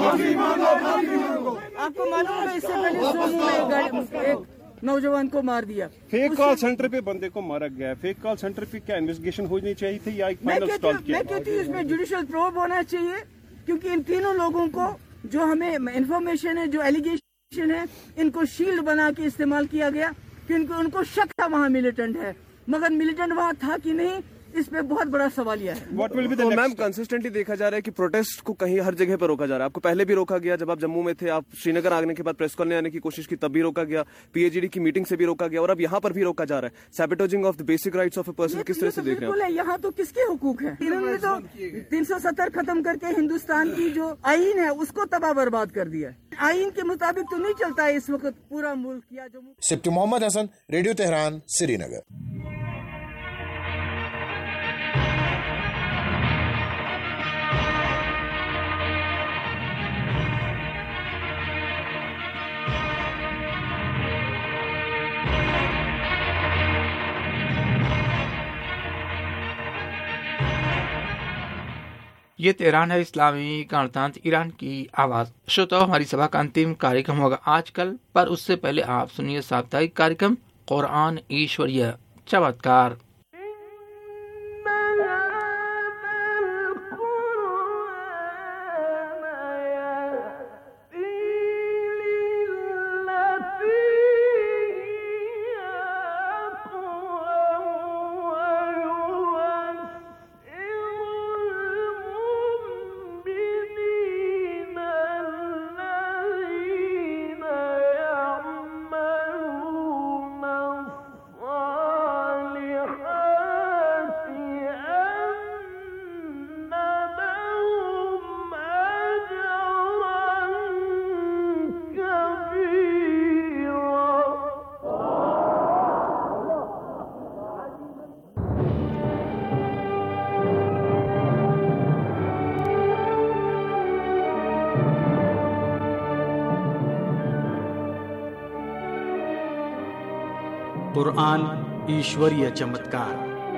आपको मालूम है इससे पहले सोमू में एक नौजवान को मार दिया। फेक कॉल सेंटर पे बंदे को मारा गया। फेक कॉल सेंटर पे क्या इन्वेस्टिगेशन होनी चाहिए थी या एक फाइनल स्टॉप किया? मैं कहती हूँ इसमें जुडिशियल प्रोब होना चाहिए क्योंकि इन तीनों लोगों को जो हमें इन्फॉर्मेशन है, जो एलिगेशन है, इनको शील्ड बना के इस्तेमाल किया गया क्योंकि उनको शक था वहाँ मिलिटेंट है। मगर मिलिटेंट वहाँ था कि नहीं, इस पे बहुत बड़ा सवालिया है। तो मैम कंसिस्टेंटली देखा जा रहा है कि प्रोटेस्ट को कहीं हर जगह पर रोका जा रहा है। आपको पहले भी रोका गया, जब आप जम्मू में थे, आप श्रीनगर आने के बाद प्रेस कॉल आने की कोशिश की तब भी रोका गया, पीएचडी की मीटिंग से भी रोका गया, और अब यहाँ पर भी रोका जा रहा है। Sabotaging of the basic rights of a person किस तरह से देख रहे हैं? यहाँ तो किसके हुकूक है? इन्होंने तो तीन सौ सत्तर खत्म करके हिंदुस्तान की जो आईन है उसको तबाह बर्बाद कर दिया। आईन के मुताबिक तो नहीं चलता है इस वक्त पूरा मुल्क। या जो सिप्टी मोहम्मद हसन, रेडियो तेहरान, श्रीनगर। ये तेहरान है, इस्लामी गणतंत्र ईरान की आवाज। श्रोताओ, हमारी सभा का अंतिम कार्यक्रम होगा आजकल, पर उससे पहले आप सुनिए साप्ताहिक कार्यक्रम कुरान ईश्वरीय चमत्कार। कुरान ईश्वरीय चमत्कार।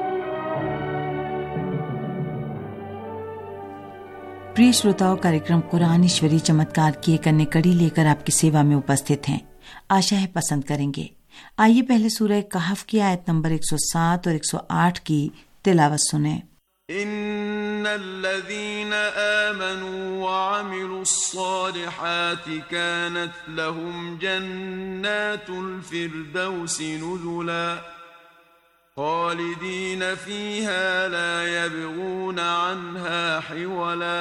प्रिय श्रोताओं, कार्यक्रम कुरान ईश्वरीय चमत्कार की एक अन्य कड़ी लेकर आपकी सेवा में उपस्थित हैं। आशा है पसंद करेंगे। आइए पहले सूरह कहफ की आयत नंबर एक सौ सात और एक सौ आठ की तिलावत सुने। इन्नल्लज़ीना आमनू व अमिलुस्सालिहाति कानत लहुम जन्नातुल फिरदौसी नुज़ुला खालिदीन फीहा ला यबगून अन्हा हिवला।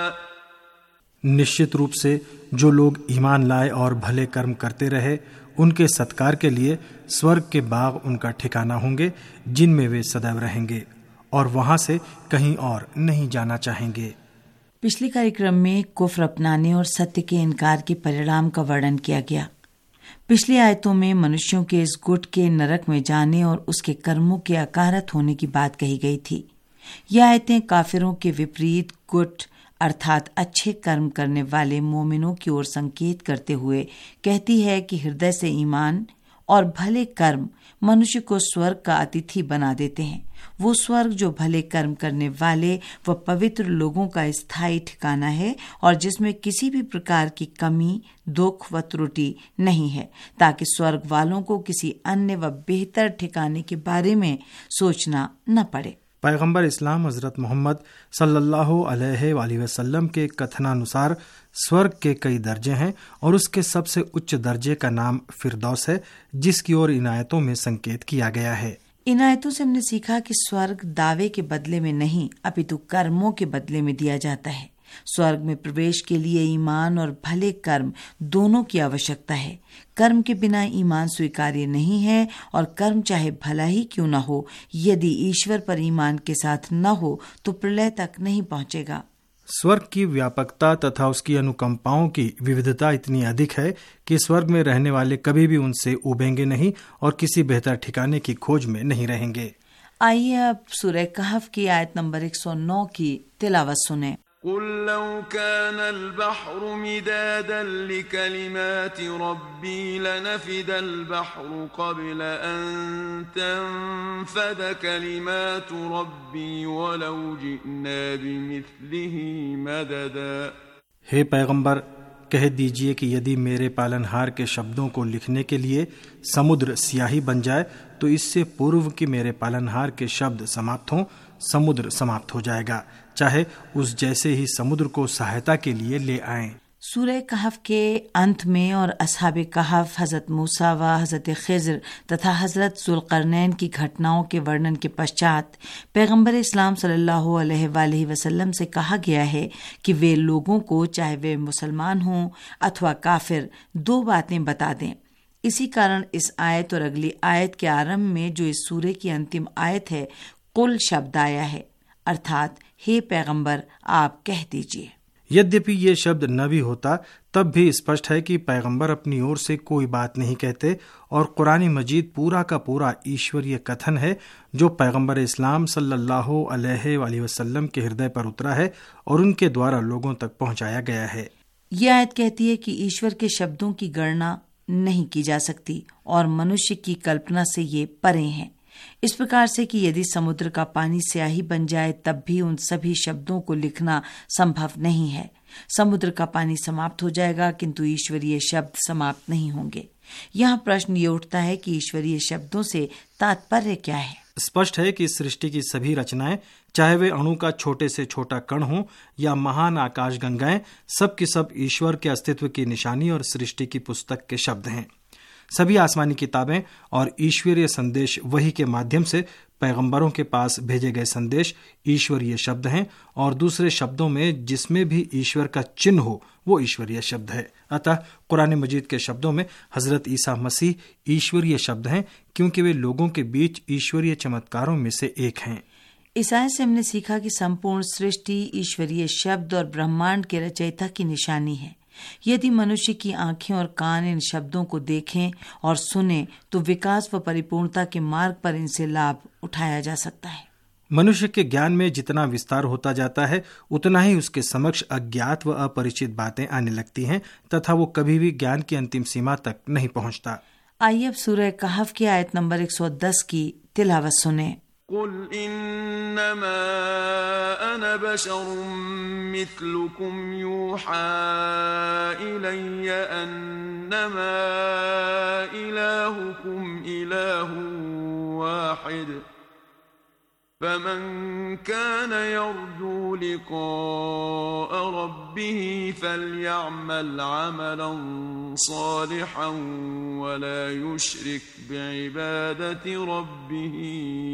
निश्चित रूप से जो लोग ईमान लाए और भले कर्म करते रहे, उनके सत्कार के लिए स्वर्ग के बाग उनका ठिकाना होंगे, जिनमें वे सदैव रहेंगे और वहां से कहीं और नहीं जाना चाहेंगे। पिछले कार्यक्रम में कुफ्र अपनाने और सत्य के इनकार के परिणाम का वर्णन किया गया। पिछली आयतों में मनुष्यों के इस गुट के नरक में जाने और उसके कर्मों के अकारत होने की बात कही गई थी। यह आयतें काफिरों के विपरीत गुट अर्थात अच्छे कर्म करने वाले मोमिनों की ओर संकेत करते हुए कहती है कि हृदय से ईमान और भले कर्म मनुष्य को स्वर्ग का अतिथि बना देते हैं। वो स्वर्ग जो भले कर्म करने वाले व पवित्र लोगों का स्थायी ठिकाना है और जिसमें किसी भी प्रकार की कमी, दुख व त्रुटि नहीं है, ताकि स्वर्ग वालों को किसी अन्य व बेहतर ठिकाने के बारे में सोचना न पड़े। पैगंबर इस्लाम हजरत मोहम्मद सल्लल्लाहु अलैहि वसल्लम के कथनानुसार स्वर्ग के कई दर्जे हैं और उसके सबसे उच्च दर्जे का नाम फिरदौस है, जिसकी ओर इन आयतों में संकेत किया गया है। इन आयतों से हमने सीखा कि स्वर्ग दावे के बदले में नहीं अपितु कर्मों के बदले में दिया जाता है। स्वर्ग में प्रवेश के लिए ईमान और भले कर्म दोनों की आवश्यकता है। कर्म के बिना ईमान स्वीकार्य नहीं है और कर्म चाहे भला ही क्यों न हो, यदि ईश्वर पर ईमान के साथ न हो तो प्रलय तक नहीं पहुंचेगा। स्वर्ग की व्यापकता तथा उसकी अनुकंपाओं की विविधता इतनी अधिक है कि स्वर्ग में रहने वाले कभी भी उनसे उबेंगे नहीं और किसी बेहतर ठिकाने की खोज में नहीं रहेंगे। आइए अब सूरह कहफ की आयत नंबर एक सौ नौ की तिलावत सुने। कुल लौ कानल बहरु मिदादन लिकलिमाति रब्बी लनफिदल बहरु क़ब्ल अन तनफद कलिमातु रब्बी वलौ जिअना बिमिस्लिही मददा। हे पैगंबर, कह दीजिए कि यदि मेरे पालनहार के शब्दों को लिखने के लिए समुद्र स्याही बन जाए तो इससे पूर्व कि मेरे पालनहार के शब्द समाप्त हों, समुद्र समाप्त हो जाएगा, चाहे उस जैसे ही समुद्र को सहायता के लिए ले आएं। सूरह कहफ के अंत में और असहाबे कहफ, हज़रत मूसा व हज़रत खिज़र तथा हज़रत ज़ुल्क़रनैन की घटनाओं के वर्णन के पश्चात पैगंबर इस्लाम सल्लल्लाहु अलैहि वसल्लम से कहा गया है कि वे लोगों को, चाहे वे मुसलमान हों अथवा काफिर, दो बातें बता दें। इसी कारण इस आयत और अगली आयत के आरंभ में जो इस सूरह की अंतिम आयत है, कुल शब्द आया है, अर्थात हे पैगंबर आप कह दीजिए। यद्यपि ये शब्द न भी होता तब भी स्पष्ट है कि पैगंबर अपनी ओर से कोई बात नहीं कहते और कुरान मजीद पूरा का पूरा ईश्वरीय कथन है जो पैगंबर इस्लाम सल्लल्लाहु अलैहि वसल्लम के हृदय पर उतरा है और उनके द्वारा लोगों तक पहुंचाया गया है। यह आयत कहती है कि ईश्वर के शब्दों की गणना नहीं की जा सकती और मनुष्य की कल्पना से ये परे हैं। इस प्रकार से कि यदि समुद्र का पानी स्याही बन जाए तब भी उन सभी शब्दों को लिखना संभव नहीं है। समुद्र का पानी समाप्त हो जाएगा किंतु ईश्वरीय शब्द समाप्त नहीं होंगे। यहाँ प्रश्न ये उठता है कि ईश्वरीय शब्दों से तात्पर्य क्या है। स्पष्ट है कि सृष्टि की सभी रचनाएं, चाहे वे अणु का छोटे से छोटा कण हो या महान आकाश गंगाएं, सब की सब ईश्वर के अस्तित्व की निशानी और सृष्टि की पुस्तक के शब्द हैं। सभी आसमानी किताबें और ईश्वरीय संदेश वही के माध्यम से पैगंबरों के पास भेजे गए संदेश ईश्वरीय शब्द हैं और दूसरे शब्दों में जिसमें भी ईश्वर का चिन्ह हो वो ईश्वरीय शब्द है। अतः कुरान मजीद के शब्दों में हजरत ईसा मसीह ईश्वरीय शब्द हैं क्योंकि वे लोगों के बीच ईश्वरीय चमत्कारों में से एक हैं। इस आयत से हमने सीखा कि संपूर्ण सृष्टि ईश्वरीय शब्द और ब्रह्मांड के रचयिता की निशानी है। यदि मनुष्य की आंखें और कान इन शब्दों को देखें और सुने तो विकास व परिपूर्णता के मार्ग पर इनसे लाभ उठाया जा सकता है। मनुष्य के ज्ञान में जितना विस्तार होता जाता है उतना ही उसके समक्ष अज्ञात व अपरिचित बातें आने लगती हैं तथा वो कभी भी ज्ञान की अंतिम सीमा तक नहीं पहुंचता। आइए अब सूरह कहफ की आयत नंबर एक सौ दस की तिलावत सुने। कुल इन्नमा अना बशरुम मिथलुकुम यूहा इलैया अन्नमा इलाहुकुम इलाहुन वाहिद फमन कान यर्जू लिक़ाअ रब्बिही फलयअमल अमलन सालिहन वला युश्रिक बिइबादति रब्बिही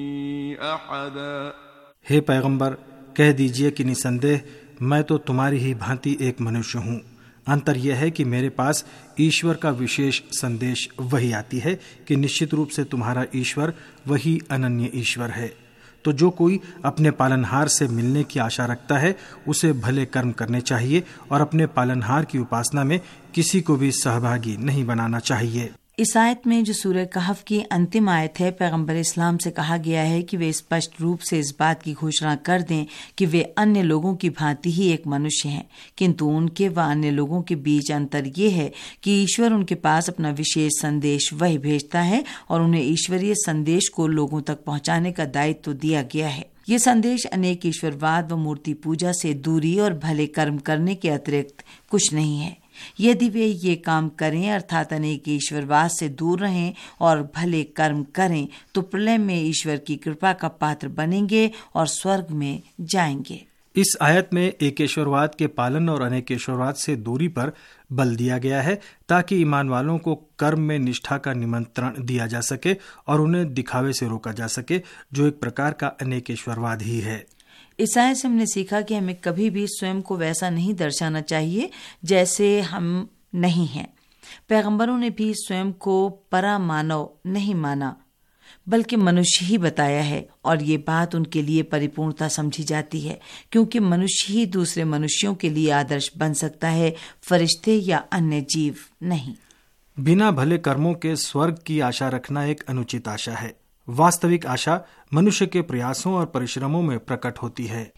अहदा। हे पैगंबर, कह दीजिए कि निसंदेह मैं तो तुम्हारी ही भांति एक मनुष्य हूँ। अंतर यह है कि मेरे पास ईश्वर का विशेष संदेश वही आती है कि निश्चित रूप से तुम्हारा ईश्वर वही अनन्य ईश्वर है। तो जो कोई अपने पालनहार से मिलने की आशा रखता है उसे भले कर्म करने चाहिए और अपने पालनहार की उपासना में किसी को भी सहभागी नहीं बनाना चाहिए। इस आयत में जो सूरह कहफ की अंतिम आयत है, पैगंबर इस्लाम से कहा गया है कि वे स्पष्ट रूप से इस बात की घोषणा कर दें कि वे अन्य लोगों की भांति ही एक मनुष्य हैं, किंतु उनके व अन्य लोगों के बीच अंतर ये है कि ईश्वर उनके पास अपना विशेष संदेश वही भेजता है और उन्हें ईश्वरीय संदेश को लोगों तक पहुंचाने का दायित्व तो दिया गया है। ये संदेश अनेक ईश्वरवाद व मूर्ति पूजा से दूरी और भले कर्म करने के अतिरिक्त कुछ नहीं है। यदि वे ये काम करें अर्थात अनेक ईश्वरवाद से दूर रहें और भले कर्म करें तो प्रलय में ईश्वर की कृपा का पात्र बनेंगे और स्वर्ग में जाएंगे। इस आयत में एकेश्वरवाद के पालन और अनेकेश्वरवाद से दूरी पर बल दिया गया है ताकि ईमान वालों को कर्म में निष्ठा का निमंत्रण दिया जा सके और उन्हें दिखावे से रोका जा सके जो एक प्रकार का अनेकेश्वरवाद ही है। इस आयत से हमने सीखा कि हमें कभी भी स्वयं को वैसा नहीं दर्शाना चाहिए जैसे हम नहीं हैं। पैगंबरों ने भी स्वयं को परा मानव नहीं माना बल्कि मनुष्य ही बताया है और ये बात उनके लिए परिपूर्णता समझी जाती है क्योंकि मनुष्य ही दूसरे मनुष्यों के लिए आदर्श बन सकता है, फरिश्ते या अन्य जीव नहीं। बिना भले कर्मों के स्वर्ग की आशा रखना एक अनुचित आशा है। वास्तविक आशा मनुष्य के प्रयासों और परिश्रमों में प्रकट होती है।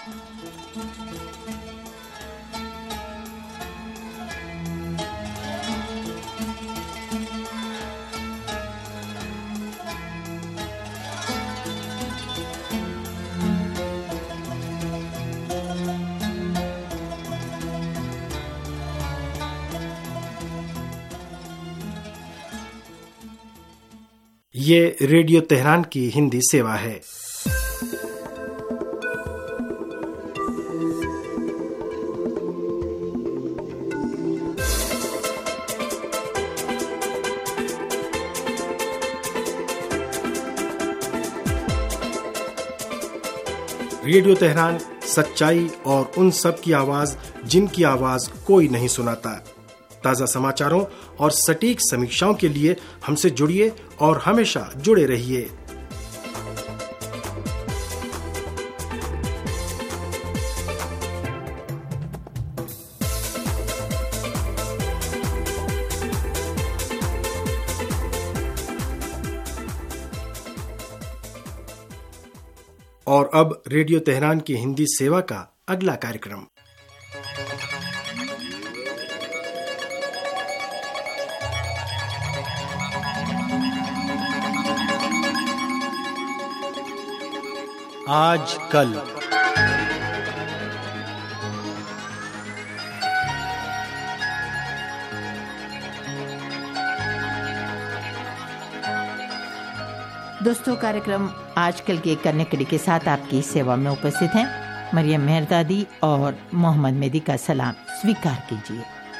ये रेडियो तेहरान की हिंदी सेवा है। रेडियो तेहरान सच्चाई और उन सब की आवाज जिनकी आवाज कोई नहीं सुनाता। ताज़ा समाचारों और सटीक समीक्षाओं के लिए हमसे जुड़िए और हमेशा जुड़े रहिए। और अब रेडियो तेहरान की हिंदी सेवा का अगला कार्यक्रम। आज कल। दोस्तों, कार्यक्रम आजकल के करने कड़ी के साथ आपकी सेवा में उपस्थित हैं। मरियम मेहरदादी और मोहम्मद मेहदी का सलाम स्वीकार कीजिए।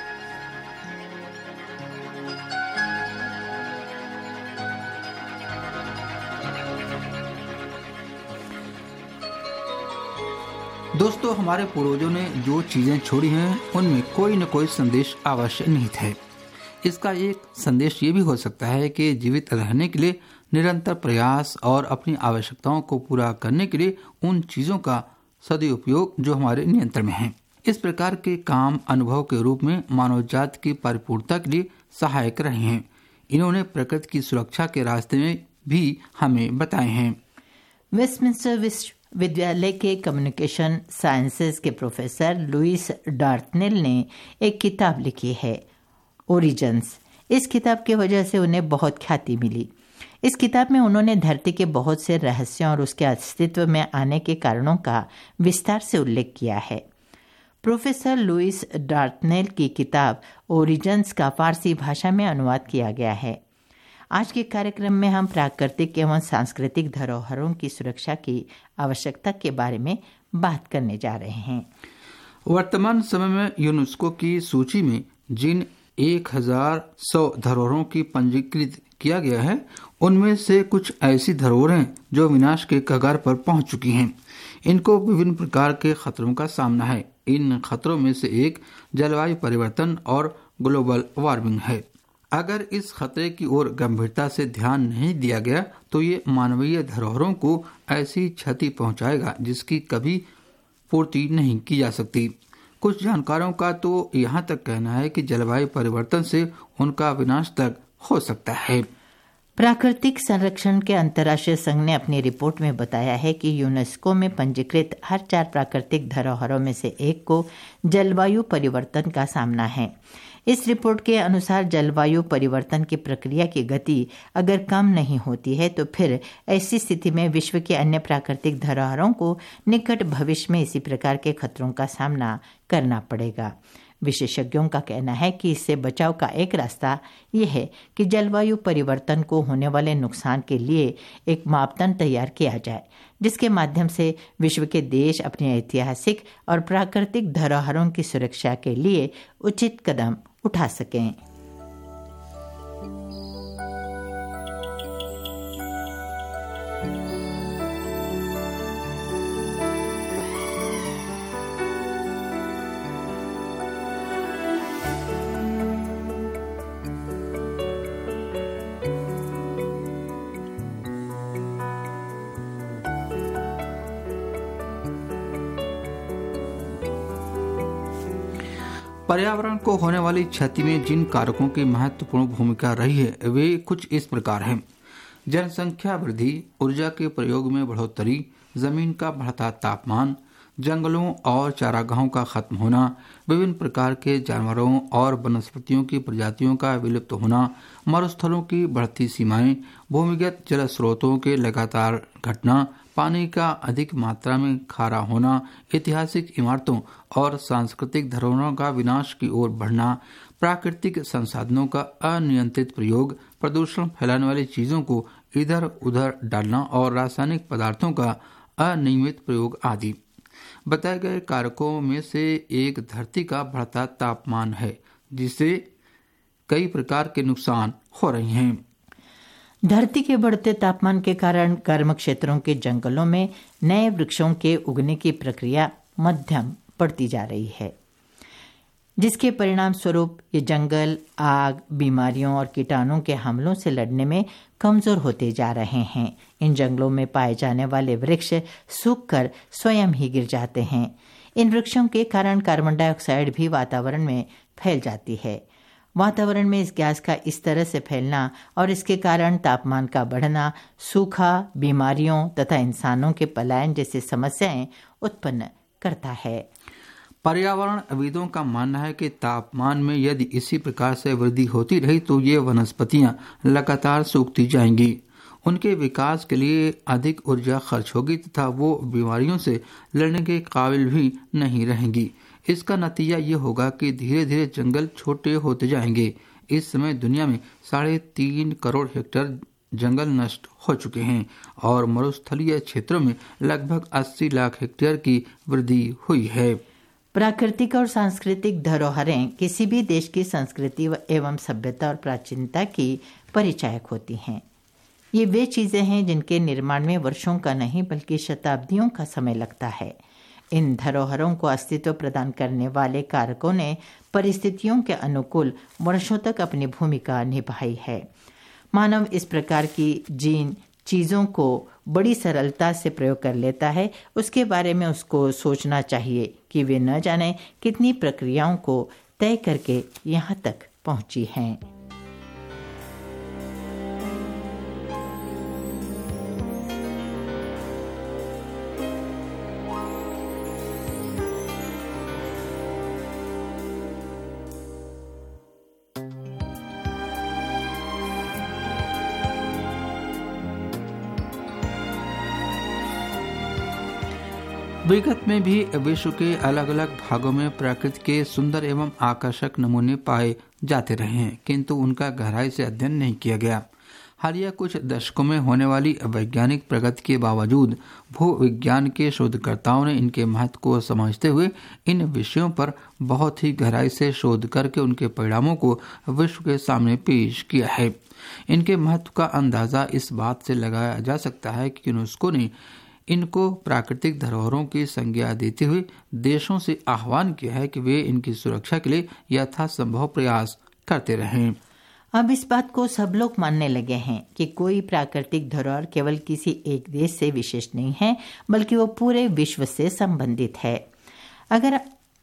दोस्तों, हमारे पूर्वजों ने जो चीजें छोड़ी हैं उनमें कोई न कोई संदेश अवश्य निहित है। इसका एक संदेश ये भी हो सकता है कि जीवित रहने के लिए निरंतर प्रयास और अपनी आवश्यकताओं को पूरा करने के लिए उन चीजों का सदुपयोग जो हमारे नियंत्रण में हैं। इस प्रकार के काम अनुभव के रूप में मानव जाति की परिपूर्णता के लिए सहायक रहे हैं। इन्होंने प्रकृति की सुरक्षा के रास्ते में भी हमें बताए हैं। वेस्टमिंस्टर विश्वविद्यालय के कम्युनिकेशन साइंसेज के प्रोफेसर लुइस डार्टनेल ने एक किताब लिखी है, ओरिजिन्स। इस किताब की वजह से उन्हें बहुत ख्याति मिली। इस किताब में उन्होंने धरती के बहुत से रहस्यों और उसके अस्तित्व में आने के कारणों का विस्तार से उल्लेख किया है। प्रोफेसर लुइस डार्टनेल की किताब ओरिजिन्स का फारसी भाषा में अनुवाद किया गया है। आज के कार्यक्रम में हम प्राकृतिक एवं सांस्कृतिक धरोहरों की सुरक्षा की आवश्यकता के बारे में बात करने जा रहे हैं। वर्तमान समय में यूनेस्को की सूची में जिन एक हजार सौ धरोहरों की पंजीकृत किया गया है, उनमें से कुछ ऐसी धरोहरें जो विनाश के कगार पर पहुंच चुकी हैं। इनको विभिन्न प्रकार के खतरों का सामना है। इन खतरों में से एक जलवायु परिवर्तन और ग्लोबल वार्मिंग है। अगर इस खतरे की ओर गंभीरता से ध्यान नहीं दिया गया तो ये मानवीय धरोहरों को ऐसी क्षति पहुंचाएगा जिसकी कभी पूर्ति नहीं की जा सकती। कुछ जानकारों का तो यहाँ तक कहना है कि जलवायु परिवर्तन से उनका विनाश तक हो सकता है। प्राकृतिक संरक्षण के अंतर्राष्ट्रीय संघ ने अपनी रिपोर्ट में बताया है कि यूनेस्को में पंजीकृत हर चार प्राकृतिक धरोहरों में से एक को जलवायु परिवर्तन का सामना है। इस रिपोर्ट के अनुसार जलवायु परिवर्तन की प्रक्रिया की गति अगर कम नहीं होती है तो फिर ऐसी स्थिति में विश्व के अन्य प्राकृतिक धरोहरों को निकट भविष्य में इसी प्रकार के खतरों का सामना करना पड़ेगा। विशेषज्ञों का कहना है कि इससे बचाव का एक रास्ता यह है कि जलवायु परिवर्तन को होने वाले नुकसान के लिए एक मापदंड तैयार किया जाए, जिसके माध्यम से विश्व के देश अपनी ऐतिहासिक और प्राकृतिक धरोहरों की सुरक्षा के लिए उचित कदम उठा सकें। पर्यावरण को होने वाली क्षति में जिन कारकों की महत्वपूर्ण भूमिका रही है वे कुछ इस प्रकार हैं। जनसंख्या वृद्धि, ऊर्जा के प्रयोग में बढ़ोतरी, जमीन का बढ़ता तापमान, जंगलों और चारागाहों का खत्म होना, विभिन्न प्रकार के जानवरों और वनस्पतियों की प्रजातियों का विलुप्त होना, मरुस्थलों की बढ़ती सीमाएं, भूमिगत जल स्रोतों के लगातार घटना, पानी का अधिक मात्रा में खारा होना, ऐतिहासिक इमारतों और सांस्कृतिक धरोहरों का विनाश की ओर बढ़ना, प्राकृतिक संसाधनों का अनियंत्रित प्रयोग, प्रदूषण फैलाने वाली चीजों को इधर उधर डालना और रासायनिक पदार्थों का अनियमित प्रयोग आदि। बताए गए कारकों में से एक धरती का बढ़ता तापमान है, जिससे कई प्रकार के नुकसान हो रहे हैं। धरती के बढ़ते तापमान के कारण गर्म क्षेत्रों के जंगलों में नए वृक्षों के उगने की प्रक्रिया मध्यम पड़ती जा रही है, जिसके परिणाम स्वरूप ये जंगल आग, बीमारियों और कीटाणुओं के हमलों से लड़ने में कमजोर होते जा रहे हैं। इन जंगलों में पाए जाने वाले वृक्ष सूखकर स्वयं ही गिर जाते हैं। इन वृक्षों के कारण कार्बन डाइऑक्साइड भी वातावरण में फैल जाती है। वातावरण में इस गैस का इस तरह से फैलना और इसके कारण तापमान का बढ़ना सूखा, बीमारियों तथा इंसानों के पलायन जैसी समस्याएं उत्पन्न करता है। पर्यावरणविदों का मानना है कि तापमान में यदि इसी प्रकार से वृद्धि होती रही तो ये वनस्पतियां लगातार सूखती जाएंगी। उनके विकास के लिए अधिक ऊर्जा खर्च होगी तथा वो बीमारियों से लड़ने के काबिल भी नहीं रहेंगी। इसका नतीजा ये होगा कि धीरे धीरे जंगल छोटे होते जाएंगे। इस समय दुनिया में साढ़े तीन करोड़ हेक्टेयर जंगल नष्ट हो चुके हैं और मरुस्थलीय क्षेत्रों में लगभग अस्सी लाख हेक्टेयर की वृद्धि हुई है। प्राकृतिक और सांस्कृतिक धरोहरें किसी भी देश की संस्कृति एवं सभ्यता और प्राचीनता की परिचायक होती हैं। ये वे चीजें हैं जिनके निर्माण में वर्षों का नहीं बल्कि शताब्दियों का समय लगता है। इन धरोहरों को अस्तित्व प्रदान करने वाले कारकों ने परिस्थितियों के अनुकूल वर्षों तक अपनी भूमिका निभाई है। मानव इस प्रकार की जिन चीज़ों को बड़ी सरलता से प्रयोग कर लेता है, उसके बारे में उसको सोचना चाहिए कि वे न जाने कितनी प्रक्रियाओं को तय करके यहाँ तक पहुँची हैं। विगत में भी विश्व के अलग अलग भागों में प्रकृति के सुंदर एवं आकर्षक नमूने पाए जाते रहे हैं, किंतु उनका गहराई से अध्ययन नहीं किया गया। हालिया कुछ दशकों में होने वाली वैज्ञानिक प्रगति के बावजूद भूविज्ञान के शोधकर्ताओं ने इनके महत्व को समझते हुए इन विषयों पर बहुत ही गहराई से शोध करके उनके परिणामों को विश्व के सामने पेश किया है। इनके महत्व का अंदाजा इस बात से लगाया जा सकता है कि यूनेस्को ने इनको प्राकृतिक धरोहरों की संज्ञा देते हुए देशों से आह्वान किया है कि वे इनकी सुरक्षा के लिए यथासंभव प्रयास करते रहें। अब इस बात को सब लोग मानने लगे हैं कि कोई प्राकृतिक धरोहर केवल किसी एक देश से विशेष नहीं है, बल्कि वो पूरे विश्व से संबंधित है। अगर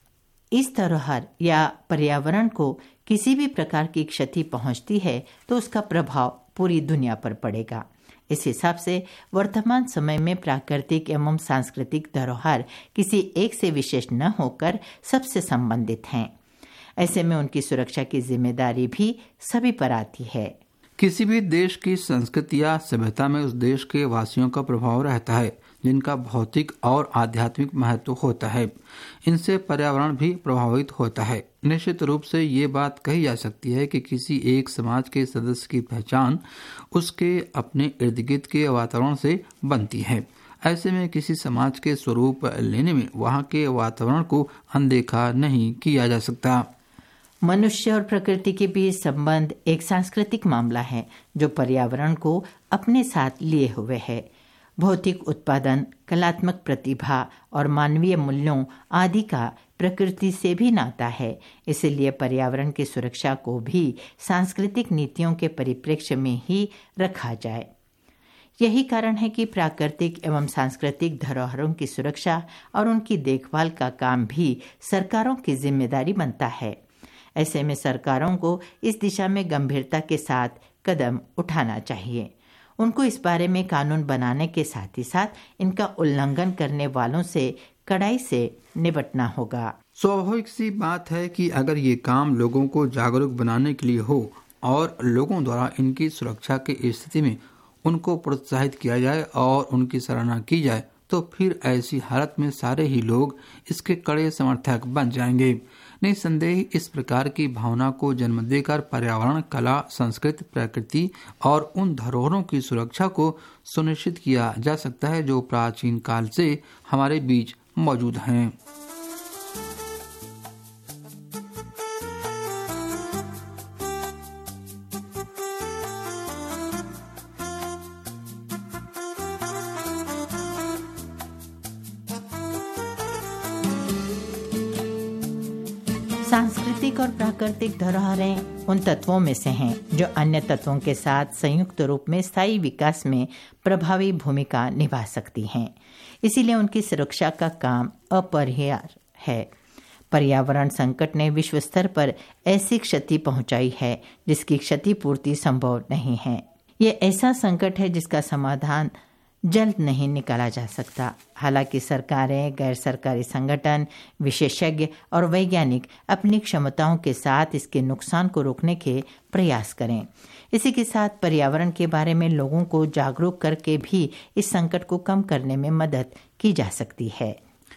इस धरोहर या पर्यावरण को किसी भी प्रकार की क्षति पहुंचती है तो उसका प्रभाव पूरी दुनिया पर पड़ेगा। इस हिसाब से वर्तमान समय में प्राकृतिक एवं सांस्कृतिक धरोहर किसी एक से विशेष न होकर सबसे संबंधित हैं। ऐसे में उनकी सुरक्षा की जिम्मेदारी भी सभी पर आती है। किसी भी देश की संस्कृति या सभ्यता में उस देश के वासियों का प्रभाव रहता है, जिनका भौतिक और आध्यात्मिक महत्व होता है। इनसे पर्यावरण भी प्रभावित होता है। निश्चित रूप से ये बात कही जा सकती है कि किसी एक समाज के सदस्य की पहचान उसके अपने इर्द गिर्द के वातावरण से बनती है। ऐसे में किसी समाज के स्वरूप लेने में वहाँ के वातावरण को अनदेखा नहीं किया जा सकता। मनुष्य और प्रकृति के बीच संबंध एक सांस्कृतिक मामला है जो पर्यावरण को अपने साथ लिए हुए है। भौतिक उत्पादन, कलात्मक प्रतिभा और मानवीय मूल्यों आदि का प्रकृति से भी नाता है। इसलिए पर्यावरण की सुरक्षा को भी सांस्कृतिक नीतियों के परिप्रेक्ष्य में ही रखा जाए। यही कारण है कि प्राकृतिक एवं सांस्कृतिक धरोहरों की सुरक्षा और उनकी देखभाल का काम भी सरकारों की जिम्मेदारी बनता है। ऐसे में सरकारों को इस दिशा में गंभीरता के साथ कदम उठाना चाहिए। उनको इस बारे में कानून बनाने के साथ ही साथ इनका उल्लंघन करने वालों से कड़ाई से निपटना होगा। स्वाभाविक सी बात है कि अगर ये काम लोगों को जागरूक बनाने के लिए हो और लोगों द्वारा इनकी सुरक्षा की स्थिति में उनको प्रोत्साहित किया जाए और उनकी सराहना की जाए, तो फिर ऐसी हालत में सारे ही लोग इसके कड़े समर्थक बन जाएंगे। निसंदेह इस प्रकार की भावना को जन्म देकर पर्यावरण, कला, संस्कृति, प्रकृति और उन धरोहरों की सुरक्षा को सुनिश्चित किया जा सकता है जो प्राचीन काल से हमारे बीच मौजूद हैं। सांस्कृतिक और प्राकृतिक धरोहरें उन तत्वों में से हैं जो अन्य तत्वों के साथ संयुक्त रूप में स्थायी विकास में प्रभावी भूमिका निभा सकती हैं। इसीलिए उनकी सुरक्षा का काम अपरिहार्य है। पर्यावरण संकट ने विश्व स्तर पर ऐसी क्षति पहुंचाई है जिसकी क्षतिपूर्ति संभव नहीं है। ये ऐसा संकट है जिसका समाधान जल्द नहीं निकाला जा सकता। हालांकि सरकारें, गैर सरकारी संगठन, विशेषज्ञ और वैज्ञानिक अपनी क्षमताओं के साथ इसके नुकसान को रोकने के प्रयास करें। इसी के साथ पर्यावरण के बारे में लोगों को जागरूक करके भी इस संकट को कम करने में मदद की जा सकती है।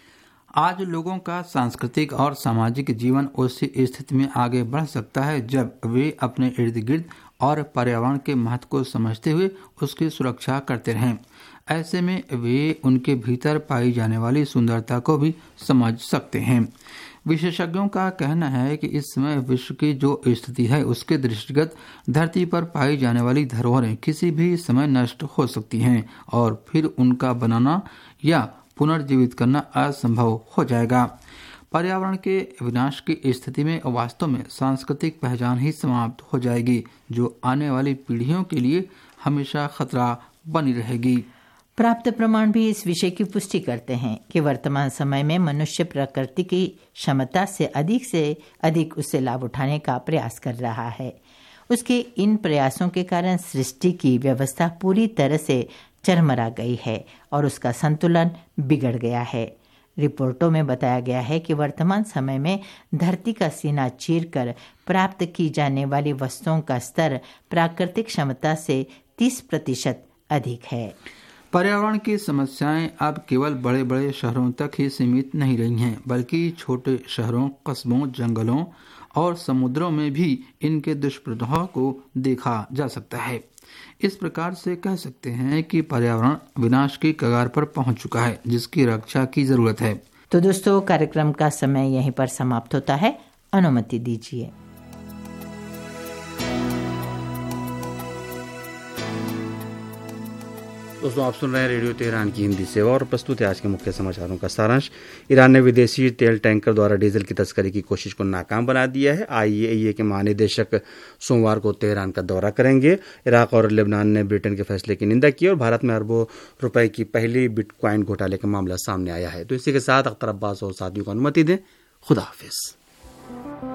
आज लोगों का सांस्कृतिक और सामाजिक जीवन उसी स्थिति में आगे बढ़ सकता है जब वे अपने इर्द गिर्द और पर्यावरण के महत्व को समझते हुए उसकी सुरक्षा करते रहें। ऐसे में वे उनके भीतर पाई जाने वाली सुंदरता को भी समझ सकते हैं। विशेषज्ञों का कहना है कि इस समय विश्व की जो स्थिति है उसके दृष्टिगत धरती पर पाई जाने वाली धरोहरें किसी भी समय नष्ट हो सकती हैं और फिर उनका बनाना या पुनर्जीवित करना असंभव हो जाएगा। पर्यावरण के विनाश की स्थिति में वास्तव में सांस्कृतिक पहचान ही समाप्त हो जाएगी जो आने वाली पीढ़ियों के लिए हमेशा खतरा बनी रहेगी। प्राप्त प्रमाण भी इस विषय की पुष्टि करते हैं कि वर्तमान समय में मनुष्य प्रकृति की क्षमता से अधिक से अधिक उससे लाभ उठाने का प्रयास कर रहा है। उसके इन प्रयासों के कारण सृष्टि की व्यवस्था पूरी तरह से चरमरा गई है और उसका संतुलन बिगड़ गया है। रिपोर्टों में बताया गया है कि वर्तमान समय में धरती का सीना चीरकर प्राप्त की जाने वाली वस्तुओं का स्तर प्राकृतिक क्षमता से तीस प्रतिशत अधिक है। पर्यावरण की समस्याएं अब केवल बड़े बड़े शहरों तक ही सीमित नहीं रही हैं, बल्कि छोटे शहरों, कस्बों, जंगलों और समुद्रों में भी इनके दुष्प्रभाव को देखा जा सकता है। इस प्रकार से कह सकते हैं कि पर्यावरण विनाश की कगार पर पहुंच चुका है जिसकी रक्षा की जरूरत है। तो दोस्तों, कार्यक्रम का समय यहीं पर समाप्त होता है। अनुमति दीजिए। दोस्तों, आप सुन रहे हैं रेडियो तेहरान की हिंदी सेवा और प्रस्तुत है आज के मुख्य समाचारों का सारांश। ईरान ने विदेशी तेल टैंकर द्वारा डीजल की तस्करी की कोशिश को नाकाम बना दिया है। आईएईए के महानिदेशक सोमवार को तेहरान का दौरा करेंगे। इराक और लेबनान ने ब्रिटेन के फैसले की निंदा की और भारत में अरबों रुपए की पहली बिटकॉइन घोटाले का मामला सामने आया है। तो इसी के साथ अख्तर अब्बास और साथियों को अनुमति दें। खुदा हाफिज।